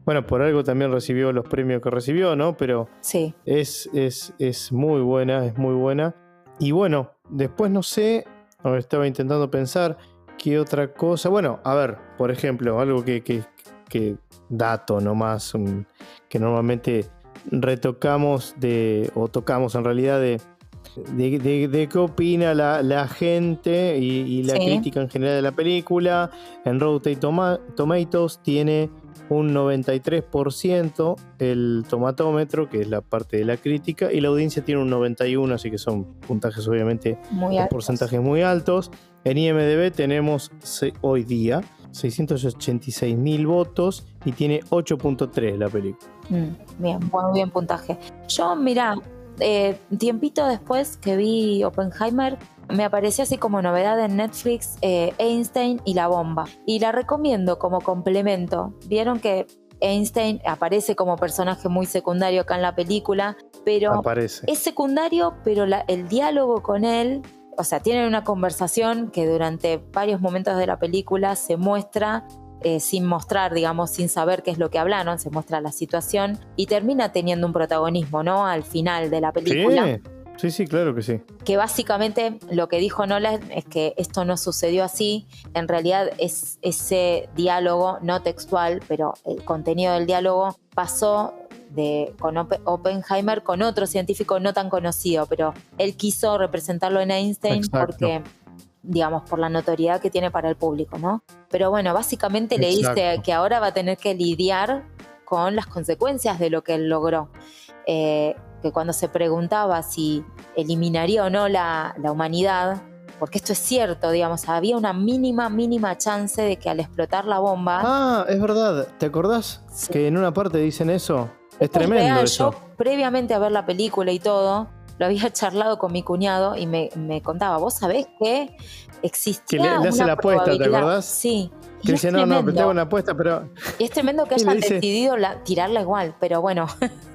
Bueno, por algo también recibió los premios que recibió, ¿no? Pero sí. es, es, es muy buena, es muy buena. Y bueno, después no sé, a ver, estaba intentando pensar qué otra cosa. Bueno, a ver, por ejemplo, algo que, que, que dato nomás, un, que normalmente retocamos de, o tocamos en realidad de, de, de, de qué opina la, la gente y, y la Sí. crítica en general de la película. En Rotten Toma- Tomatoes tiene un noventa y tres por ciento el tomatómetro, que es la parte de la crítica, y la audiencia tiene un noventa y uno por ciento, así que son puntajes obviamente, Muy los altos. porcentajes muy altos. En I M D B tenemos se, hoy día seiscientos ochenta y seis mil votos y tiene ocho punto tres la película. Mm, bien, muy bien puntaje. Yo, mirá, eh, tiempito después que vi Oppenheimer, me apareció así como novedad en Netflix eh, Einstein y la bomba. Y la recomiendo como complemento. Vieron que Einstein aparece como personaje muy secundario acá en la película, pero Aparece. es secundario, pero la, el diálogo con él, o sea, tienen una conversación que durante varios momentos de la película se muestra eh, sin mostrar, digamos, sin saber qué es lo que hablaron, se muestra la situación y termina teniendo un protagonismo, ¿no? Al final de la película. Sí, sí, sí, claro que sí. Que básicamente lo que dijo Nolan es que esto no sucedió así. En realidad es ese diálogo, no textual, pero el contenido del diálogo pasó de, con Oppenheimer con otro científico no tan conocido, pero él quiso representarlo en Einstein. Exacto. Porque, digamos, por la notoriedad que tiene para el público, ¿no? Pero bueno, básicamente le Exacto. dice que ahora va a tener que lidiar con las consecuencias de lo que él logró. Eh, que cuando se preguntaba si eliminaría o no la, la humanidad, porque esto es cierto, digamos, había una mínima, mínima chance de que al explotar la bomba... Ah, es verdad, ¿te acordás? Sí. Que en una parte dicen eso. Es Esto tremendo es real. eso. Yo, previamente a ver la película y todo, lo había charlado con mi cuñado y me, me contaba, ¿vos sabés que existía que le, le hace una la apuesta, ¿te acordás? Sí. Que dice, no, no, pero tengo una apuesta, pero... Y es tremendo que hayan dice... decidido la, tirarla igual, pero bueno...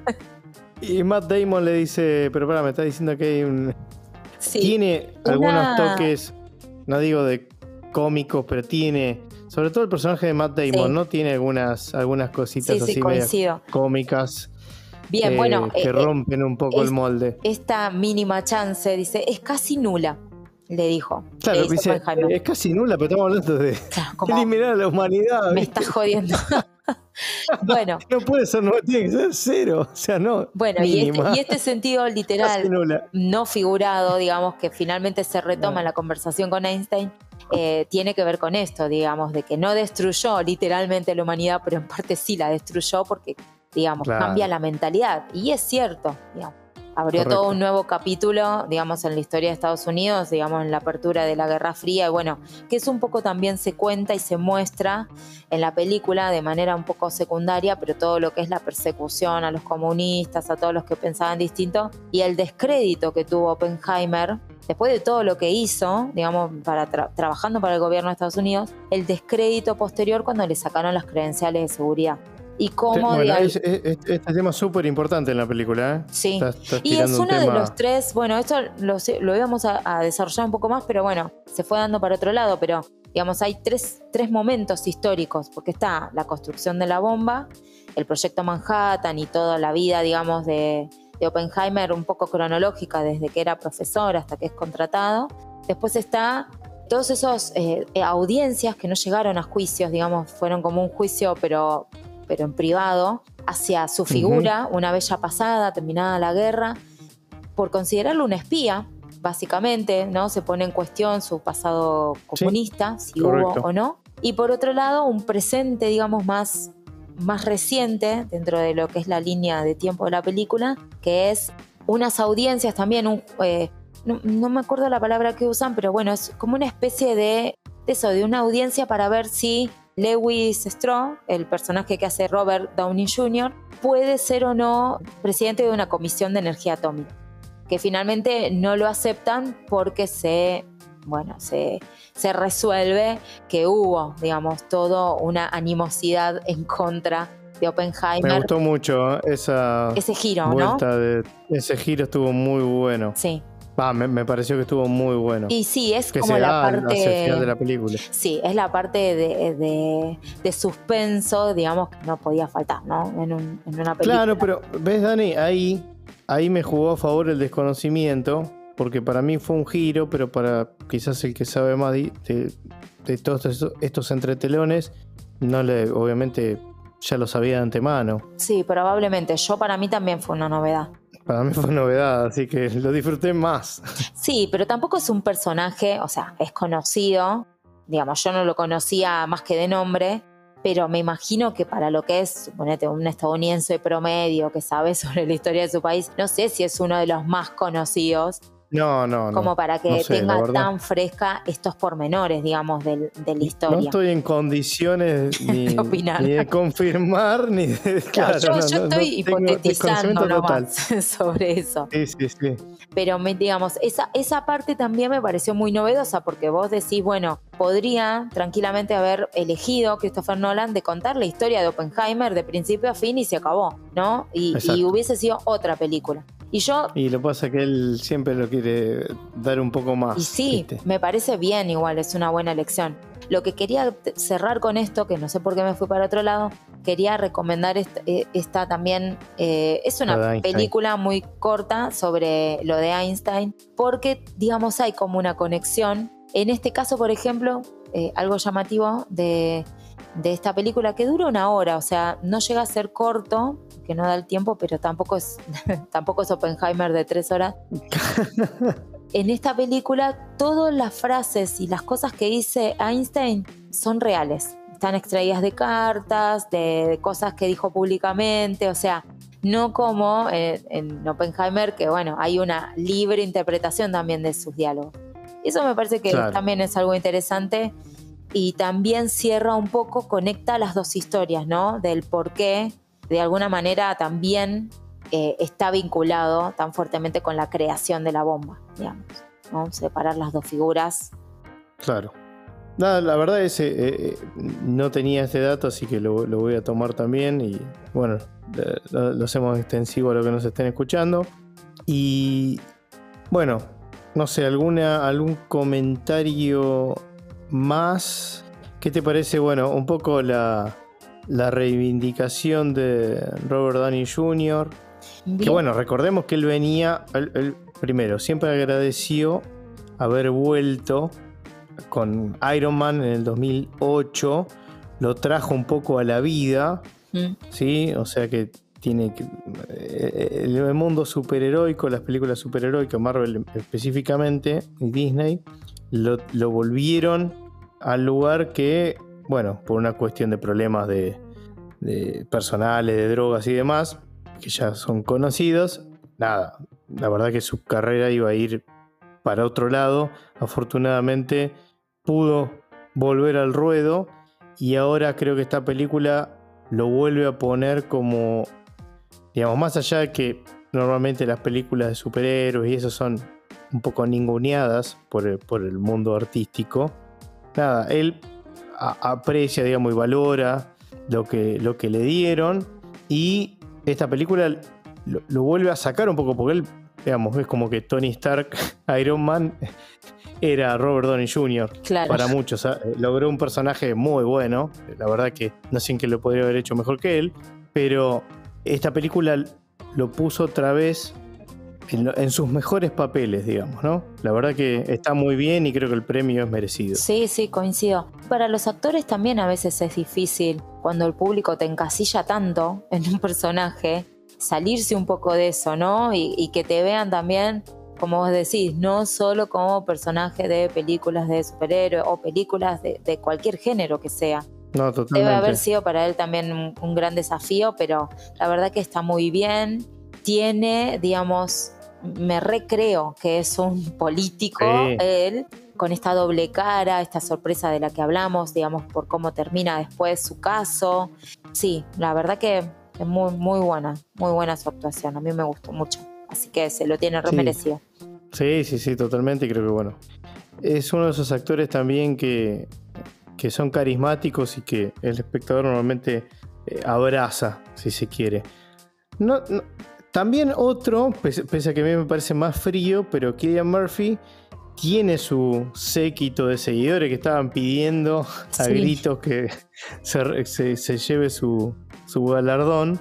Y Matt Damon le dice, pero pará, me está diciendo que hay un... Sí, tiene una... algunos toques, no digo de cómicos, pero tiene... Sobre todo el personaje de Matt Damon, sí. ¿no? Tiene algunas, algunas cositas sí, así sí, medio cómicas. Bien, eh, bueno. Que eh, rompen un poco es, el molde. Esta mínima chance, dice, es casi nula, le dijo. Claro, le dice, es casi nula, pero estamos hablando de claro, como, eliminar a la humanidad. Me estás jodiendo. Bueno. No puede ser, no tiene que ser cero. O sea, no. Bueno, y este, y este sentido literal, no figurado, digamos, que finalmente se retoma en la conversación con Einstein, eh, tiene que ver con esto, digamos, de que no destruyó literalmente la humanidad, pero en parte sí la destruyó porque, digamos, claro. cambia la mentalidad. Y es cierto, digamos. Abrió Correcto. Todo un nuevo capítulo, digamos, en la historia de Estados Unidos, digamos, en la apertura de la Guerra Fría, y bueno, que eso un poco también se cuenta y se muestra en la película de manera un poco secundaria, pero todo lo que es la persecución a los comunistas, a todos los que pensaban distinto, y el descrédito que tuvo Oppenheimer, después de todo lo que hizo, digamos, para tra- trabajando para el gobierno de Estados Unidos, el descrédito posterior cuando le sacaron las credenciales de seguridad. Y cómo bueno, es, es, este tema es súper importante en la película, ¿eh? Sí, estás, estás y es uno tema... de los tres, bueno, esto lo, lo íbamos a, a desarrollar un poco más, pero bueno, se fue dando para otro lado, pero digamos, hay tres, tres momentos históricos, porque está la construcción de la bomba, el proyecto Manhattan y toda la vida, digamos, de, de Oppenheimer, un poco cronológica, desde que era profesor hasta que es contratado. Después está todos esos eh, audiencias que no llegaron a juicios, digamos, fueron como un juicio, pero... pero en privado, hacia su figura, uh-huh. una vez ya pasada, terminada la guerra, por considerarlo un espía, básicamente, ¿no? Se pone en cuestión su pasado comunista, sí, si correcto. Hubo o no. Y por otro lado, un presente, digamos, más, más reciente, dentro de lo que es la línea de tiempo de la película, que es unas audiencias también, un, eh, no, no me acuerdo la palabra que usan, pero bueno, es como una especie de, de eso, de una audiencia para ver si Lewis Strauss, el personaje que hace Robert Downey junior, puede ser o no presidente de una comisión de energía atómica, que finalmente no lo aceptan porque se, bueno, se, se resuelve que hubo, digamos, toda una animosidad en contra de Oppenheimer. Me gustó mucho esa ese giro, vuelta ¿no? De, ese giro estuvo muy bueno. Sí. Ah, me, me pareció que estuvo muy bueno. Y sí, es que como se la da parte... hacia el final de la película. Sí, es la parte de, de, de suspenso, digamos, que no podía faltar, ¿no? En, un, en una película. Claro, pero ves, Dani, ahí, ahí me jugó a favor el desconocimiento, porque para mí fue un giro, pero para quizás el que sabe más de, de, de todos estos, estos entretelones, no le, obviamente ya lo sabía de antemano. Sí, probablemente. Yo, para mí también fue una novedad. Para mí fue novedad, así que lo disfruté más. Sí, pero tampoco es un personaje, o sea, es conocido. Digamos, yo no lo conocía más que de nombre, pero me imagino que para lo que es, suponete, un estadounidense promedio que sabe sobre la historia de su país, no sé si es uno de los más conocidos. No, no, no. Como para que no sé, tenga tan fresca estos pormenores, digamos, de, de la historia. No estoy en condiciones ni de opinar. Ni de confirmar, ni de... Claro, claro, yo, no, yo no, estoy no hipotetizando nomás total. sobre eso. Sí, sí, sí. Pero, me, digamos, esa, esa parte también me pareció muy novedosa, porque vos decís, bueno, podría tranquilamente haber elegido Christopher Nolan de contar la historia de Oppenheimer de principio a fin y se acabó, ¿no? Y, y hubiese sido otra película. Y yo... Y lo que pasa es que él siempre lo quiere dar un poco más. Y sí, ¿viste? Me parece bien igual, es una buena elección. Lo que quería cerrar con esto, que no sé por qué me fui para otro lado, quería recomendar esta, esta también, eh, es una película muy corta sobre lo de Einstein, porque, digamos, hay como una conexión. En este caso, por ejemplo, eh, algo llamativo de... de esta película que dura una hora, o sea, no llega a ser corto, que no da el tiempo, pero tampoco es, tampoco es Oppenheimer de tres horas. En esta película, todas las frases y las cosas que dice Einstein son reales. Están extraídas de cartas, de, de cosas que dijo públicamente, o sea, no como eh, en Oppenheimer, que bueno, hay una libre interpretación también de sus diálogos. Eso me parece que claro. también es algo interesante. Y también cierra un poco, conecta las dos historias, ¿no? Del por qué, de alguna manera también eh, está vinculado tan fuertemente con la creación de la bomba, digamos, ¿no? Separar las dos figuras. Claro. Nada, la verdad es que eh, eh, no tenía este dato, así que lo, lo voy a tomar también. Y bueno, lo, lo hacemos extensivo a lo que nos estén escuchando. Y bueno, no sé, alguna, algún comentario más. ¿Qué te parece? Bueno, un poco la, la reivindicación de Robert Downey junior Bien. Que bueno, recordemos que él venía, él, él primero, siempre agradeció haber vuelto con Iron Man en el dos mil ocho, lo trajo un poco a la vida, mm. ¿sí? O sea que tiene que, eh, el mundo superheroico, las películas superheroicas, Marvel específicamente, y Disney, lo, lo volvieron al lugar que, bueno, por una cuestión de problemas de, de personales, de drogas y demás, que ya son conocidos, nada, la verdad que su carrera iba a ir para otro lado. Afortunadamente pudo volver al ruedo y ahora creo que esta película lo vuelve a poner como, digamos, más allá de que normalmente las películas de superhéroes y eso son un poco ninguneadas por el, por el mundo artístico. Nada, él a, aprecia, digamos, y valora lo que, lo que le dieron, y esta película lo, lo vuelve a sacar un poco, porque él, digamos, es como que Tony Stark, Iron Man, era Robert Downey junior Claro. Para muchos, ¿eh? Logró un personaje muy bueno, la verdad que no sé en qué lo podría haber hecho mejor que él, pero esta película lo puso otra vez En, lo, en sus mejores papeles, digamos, ¿no? La verdad que está muy bien y creo que el premio es merecido. Sí, sí, coincido. Para los actores también a veces es difícil, cuando el público te encasilla tanto en un personaje, salirse un poco de eso, ¿no? Y, y que te vean también, como vos decís, no solo como personaje de películas de superhéroes o películas de, de cualquier género que sea. No, totalmente. Debe haber sido para él también un, un gran desafío, pero la verdad que está muy bien. Tiene, digamos, me recreo que es un político, sí. Él, con esta doble cara, esta sorpresa de la que hablamos, digamos, por cómo termina después su caso. Sí, la verdad que es muy, muy buena, muy buena su actuación, a mí me gustó mucho, así que se lo tiene re sí. merecido. Sí, sí, sí, totalmente, creo que bueno, es uno de esos actores también que, que son carismáticos y que el espectador normalmente eh, abraza, si se quiere. No, no También otro, pese, pese a que a mí me parece más frío, pero Cillian Murphy tiene su séquito de seguidores que estaban pidiendo a Sí. gritos que se, se, se lleve su, su galardón.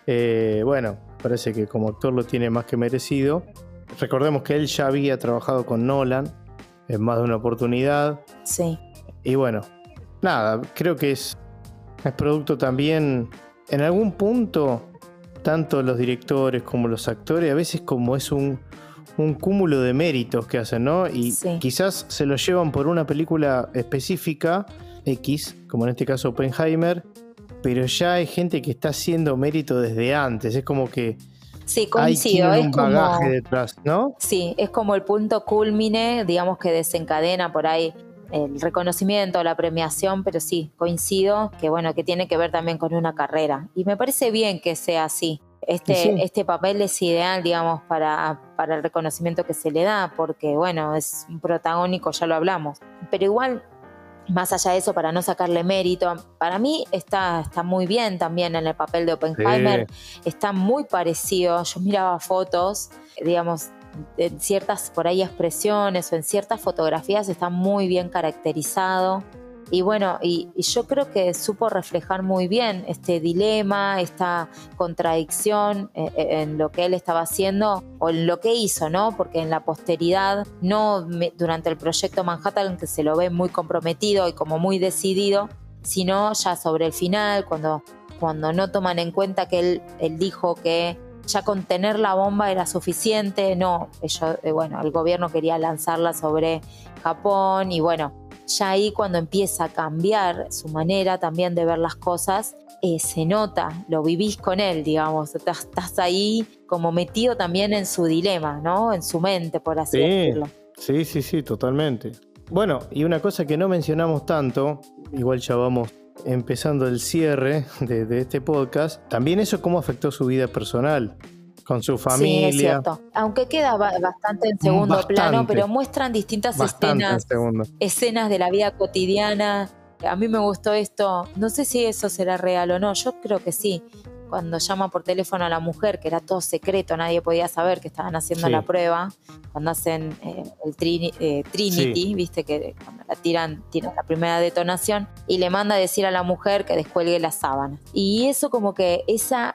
Eh, bueno, parece que como actor lo tiene más que merecido. Recordemos que él ya había trabajado con Nolan en más de una oportunidad. Sí. Y bueno, nada, creo que es, es producto también, en algún punto, tanto los directores como los actores, a veces como es un, un cúmulo de méritos que hacen, ¿no? Y Sí. quizás se lo llevan por una película específica, X, como en este caso Oppenheimer, pero ya hay gente que está haciendo mérito desde antes. Es como que Sí, hay coincido. tienen Es un bagaje como, detrás, ¿no? sí, es como el punto culmine, digamos, que desencadena por ahí el reconocimiento, la premiación, pero sí, coincido que bueno, que tiene que ver también con una carrera. Y me parece bien que sea así. Este, Sí. este papel es ideal, digamos, para, para el reconocimiento que se le da, porque bueno, es un protagónico, ya lo hablamos. Pero igual, más allá de eso, para no sacarle mérito, para mí está, está muy bien también en el papel de Oppenheimer, Sí. está muy parecido. Yo miraba fotos, digamos, en ciertas por ahí expresiones o en ciertas fotografías está muy bien caracterizado. Y bueno, y, y yo creo que supo reflejar muy bien este dilema, esta contradicción en, en lo que él estaba haciendo o en lo que hizo, ¿no? Porque en la posteridad, no me, durante el proyecto Manhattan, que se lo ve muy comprometido y como muy decidido, sino ya sobre el final, cuando, cuando no toman en cuenta que él, él dijo que ya con tener la bomba era suficiente. No, ellos, eh, bueno, el gobierno quería lanzarla sobre Japón y bueno, ya ahí cuando empieza a cambiar su manera también de ver las cosas, eh, se nota, lo vivís con él, digamos, estás, estás ahí como metido también en su dilema, ¿no? En su mente, por así Sí, decirlo. sí, sí, sí, totalmente. Bueno, y una cosa que no mencionamos tanto, igual ya vamos empezando el cierre de, de este podcast, también eso cómo afectó su vida personal, con su familia. Sí, es cierto. Aunque queda ba- bastante en segundo Bastante, plano, pero muestran distintas bastante en escenas, segundo. escenas de la vida cotidiana. A mí me gustó esto, no sé si eso será real o no, yo creo que sí. Cuando llama por teléfono a la mujer, que era todo secreto, nadie podía saber que estaban haciendo Sí. la prueba, cuando hacen eh, el Trini- eh, Trinity, Sí. viste que cuando la tiran, tiran la primera detonación, y le manda a decir a la mujer que descuelgue las sábanas. Y eso como que esa,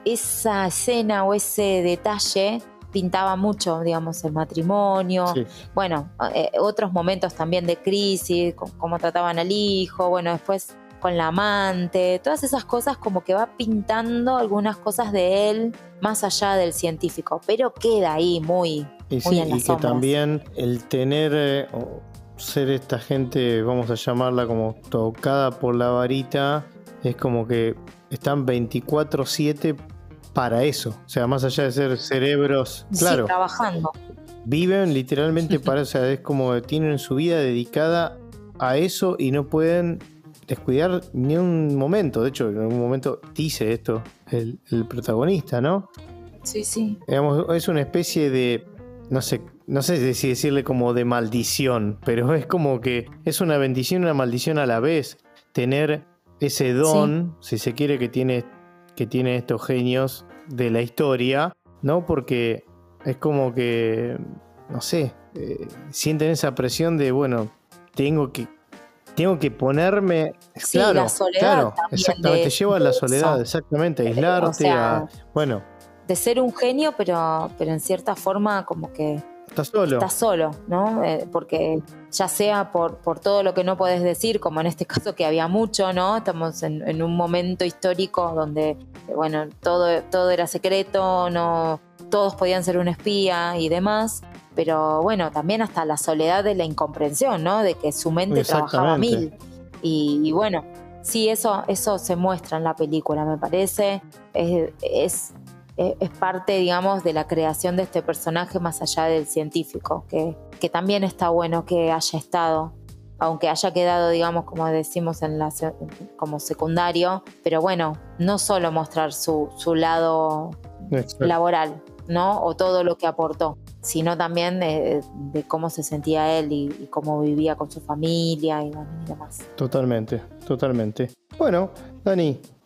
esa escena o ese detalle pintaba mucho, digamos, el matrimonio, Sí. bueno, eh, otros momentos también de crisis, con, cómo trataban al hijo, bueno, después con la amante, todas esas cosas como que va pintando algunas cosas de él más allá del científico, pero queda ahí muy, Y muy sí, en y las que sombras. también el tener, eh, o ser esta gente, vamos a llamarla como tocada por la varita, es como que están veinticuatro siete para eso. O sea, más allá de ser cerebros, Sí, claro, trabajando. viven literalmente para eso. O sea, es como que tienen su vida dedicada a eso y no pueden descuidar ni un momento. De hecho, en algún momento dice esto el, el protagonista, ¿no? Sí, sí. Digamos, es una especie de, no sé, no sé si decirle como de maldición, pero es como que es una bendición y una maldición a la vez. Tener ese don, sí. si se quiere, que tiene, que tiene estos genios de la historia, ¿no? Porque es como que, no sé, eh, sienten esa presión de, bueno, tengo que, tengo que ponerme... Sí, claro, la soledad claro, también exactamente, de- te lleva a de la eso. soledad, exactamente, a Eh, aislarte, o sea, a... Bueno, de ser un genio, pero, pero en cierta forma como que estás solo. estás solo, ¿no? Eh, porque ya sea por, por todo lo que no podés decir, como en este caso que había mucho, ¿no? Estamos en, en un momento histórico donde, eh, bueno, todo, todo era secreto, no, todos podían ser un espía y demás, pero bueno, también hasta la soledad de la incomprensión, ¿no? De que su mente trabajaba a mil. Y, y bueno, sí, eso, eso se muestra en la película, me parece. Es, es es parte, digamos, de la creación de este personaje más allá del científico, que, que también está bueno que haya estado, aunque haya quedado, digamos, como decimos, en la, como secundario, pero bueno, no solo mostrar su, su lado Exacto. laboral, ¿no? O todo lo que aportó, sino también de, de cómo se sentía él y, y cómo vivía con su familia y, bueno, y demás. Totalmente, totalmente. Bueno, Dani,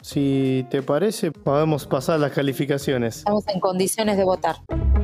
si te parece, podemos pasar las calificaciones. Estamos en condiciones de votar.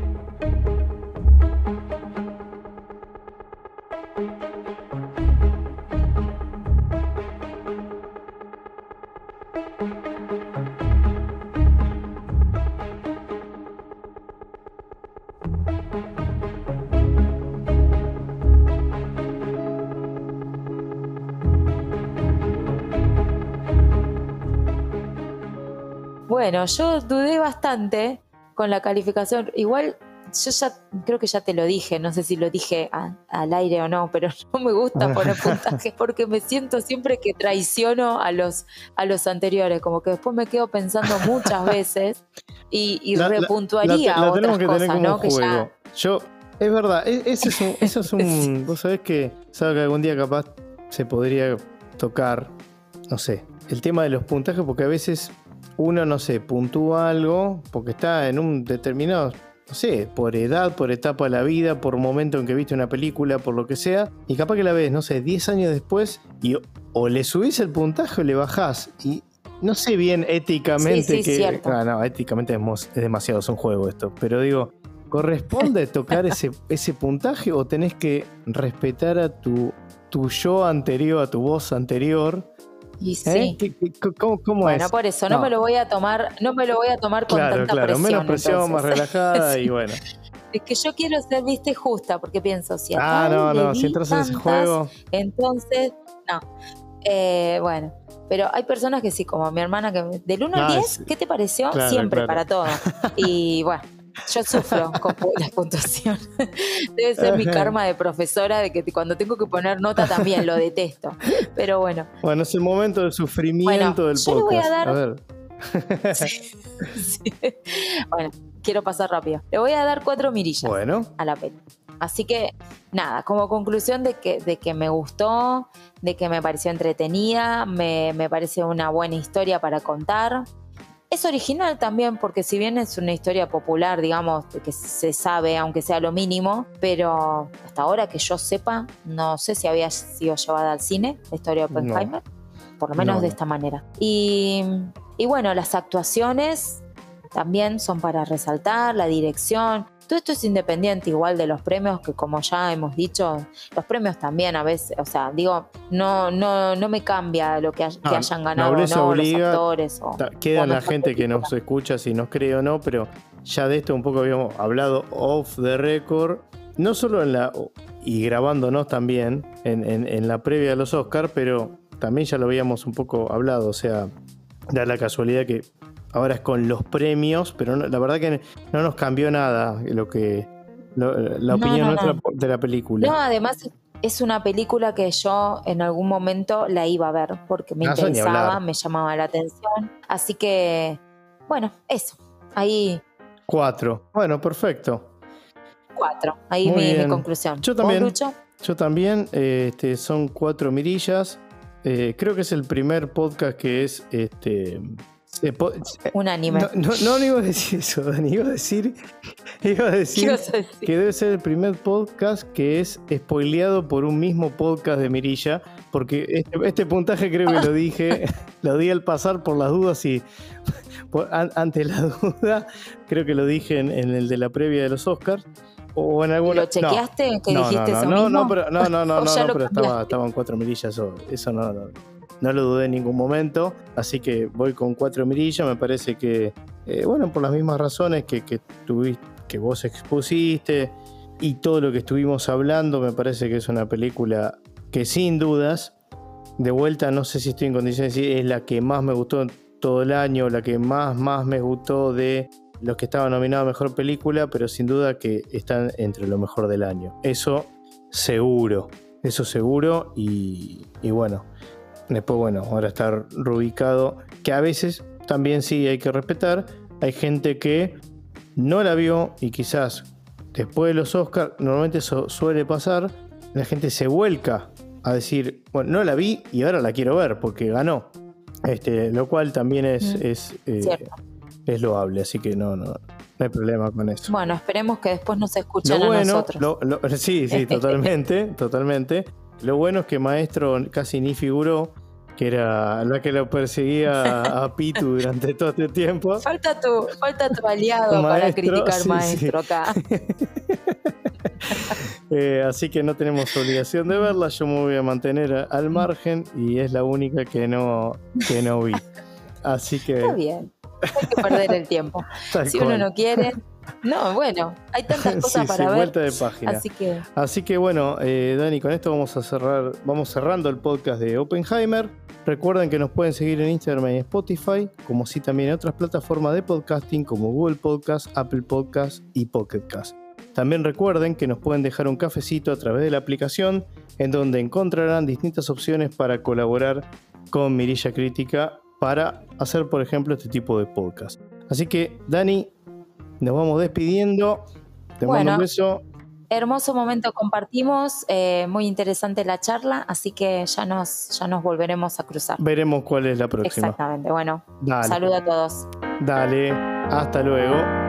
Bueno, yo dudé bastante con la calificación. Igual yo ya creo que ya te lo dije, no sé si lo dije a, al aire o no, pero no me gusta poner puntaje porque me siento siempre que traiciono a los, a los anteriores, como que después me quedo pensando muchas veces y, y la, repuntuaría la, la, la otras que cosas, como ¿no? Juego. Que ya... Yo, es verdad, eso es un, eso es un vos sabés que, sabes que algún día capaz se podría tocar, no sé, el tema de los puntajes, porque a veces uno, no sé, puntúa algo porque está en un determinado, no sé, por edad, por etapa de la vida, por momento en que viste una película, por lo que sea, y capaz que la ves, no sé, diez años después y o le subís el puntaje o le bajás, y no sé bien éticamente sí, sí, que... Cierto. Ah, no, éticamente es, es demasiado, es un juego esto, pero digo, ¿corresponde tocar ese, ese puntaje o tenés que respetar a tu, tu yo anterior, a tu voz anterior? Y sí. ¿Eh? ¿Qué, qué, ¿Cómo, cómo bueno, es? por eso no. no me lo voy a tomar, no me lo voy a tomar con claro, tanta claro, presión. Menos presión, entonces. más relajada sí. y bueno. Es que yo quiero ser, viste, justa, porque pienso, si a Ah, tal no, le no, di si entras tantas, en ese juego. Entonces, no. Eh, bueno, pero hay personas que sí, como mi hermana, que del uno ah, al diez, ¿qué te pareció? Claro, Siempre, claro. para todo. Y bueno, yo sufro con la puntuación. Debe ser mi karma de profesora, de que cuando tengo que poner nota también lo detesto. Pero bueno. Bueno, es el momento del sufrimiento bueno, del yo podcast. Le voy a dar... a ver. sí, sí. Bueno, quiero pasar rápido. Le voy a dar cuatro mirillas bueno. a la peli. Así que, nada, como conclusión de que, de que me gustó, de que me pareció entretenida, me, me parece una buena historia para contar. Es original también, porque si bien es una historia popular, digamos, que se sabe, aunque sea lo mínimo, pero hasta ahora que yo sepa, no sé si había sido llevada al cine, la historia de Oppenheimer, no. por lo menos no, de esta manera. Y, y bueno, las actuaciones también son para resaltar, la dirección. Todo esto es independiente igual de los premios, que como ya hemos dicho, los premios también a veces, o sea, digo, no, no, no me cambia lo que, hay, no, que hayan ganado no, obliga, los actores. O, queda o la gente película. Que nos escucha si nos cree o no, pero ya de esto un poco habíamos hablado off the record, no solo en la, y grabándonos también, en, en, en la previa de los Oscars, pero también ya lo habíamos un poco hablado, o sea, da la casualidad que ahora es con los premios, pero no, la verdad que no nos cambió nada lo que lo, la opinión no, no, nuestra no. de la película. No, además es una película que yo en algún momento la iba a ver porque me no interesaba, me llamaba la atención. Así que, bueno, eso. Ahí. Cuatro. Bueno, perfecto. Cuatro. Ahí mi, mi conclusión. Yo también. ¿Vos, Lucho? Yo también. Eh, este, son cuatro mirillas. Eh, creo que es el primer podcast que es este. Eh, po- Unánime. No, no, no, no iba a decir eso, Dani. Iba a decir, iba a decir, a decir que debe ser el primer podcast que es spoileado por un mismo podcast de Mirilla. Porque este, este puntaje creo que lo dije, lo di al pasar por las dudas y por, an, ante la duda, creo que lo dije en, en el de la previa de los Oscars. O en alguna... ¿Lo chequeaste? No, ¿Que no, dijiste no, eso no, mismo? no, pero, no, no, no, no, no, pero estaba, estaba en cuatro mirillas. Eso, eso no, no. No lo dudé en ningún momento, así que voy con cuatro mirillas. Me parece que, eh, bueno, por las mismas razones que, que, tuviste, que vos expusiste y todo lo que estuvimos hablando, me parece que es una película que sin dudas, de vuelta, no sé si estoy en condiciones de decir, es la que más me gustó todo el año, la que más, más me gustó de los que estaban nominados a Mejor Película, pero sin duda que están entre lo mejor del año. Eso seguro, eso seguro y, y bueno... Después, bueno, ahora está reubicado, que a veces también sí hay que respetar. Hay gente que no la vio y quizás después de los Oscars, normalmente eso suele pasar, la gente se vuelca a decir, bueno, no la vi y ahora la quiero ver porque ganó. Este, lo cual también es, mm, es, eh, es loable, así que no, no, no hay problema con eso. Bueno, esperemos que después nos escuchen lo bueno, a nosotros. Lo, lo, sí, sí, totalmente, totalmente. Lo bueno es que Maestro casi ni figuró, que era la que lo perseguía a Pitu durante todo este tiempo. Falta tu, falta tu aliado maestro, para criticar sí, maestro sí. acá. eh, así que no tenemos obligación de verla, yo me voy a mantener al margen y es la única que no, que no vi. Así que... Está bien, hay que perder el tiempo. Si cual. Uno no quiere... No, bueno, hay tantas cosas sí, para sí, ver. Vuelta de página. Así que, así que bueno, eh, Dani, con esto vamos a cerrar, vamos cerrando el podcast de Oppenheimer. Recuerden que nos pueden seguir en Instagram y Spotify, como sí también en otras plataformas de podcasting como Google Podcast, Apple Podcast y Pocket Cast. También recuerden que nos pueden dejar un cafecito a través de la aplicación, en donde encontrarán distintas opciones para colaborar con Mirilla Crítica para hacer, por ejemplo, este tipo de podcast. Así que, Dani, nos vamos despidiendo. Te bueno, mando un beso. Hermoso momento compartimos. Eh, muy interesante la charla. Así que ya nos, ya nos volveremos a cruzar. Veremos cuál es la próxima. Exactamente. Bueno, Dale. saludo a todos. Dale. Hasta luego.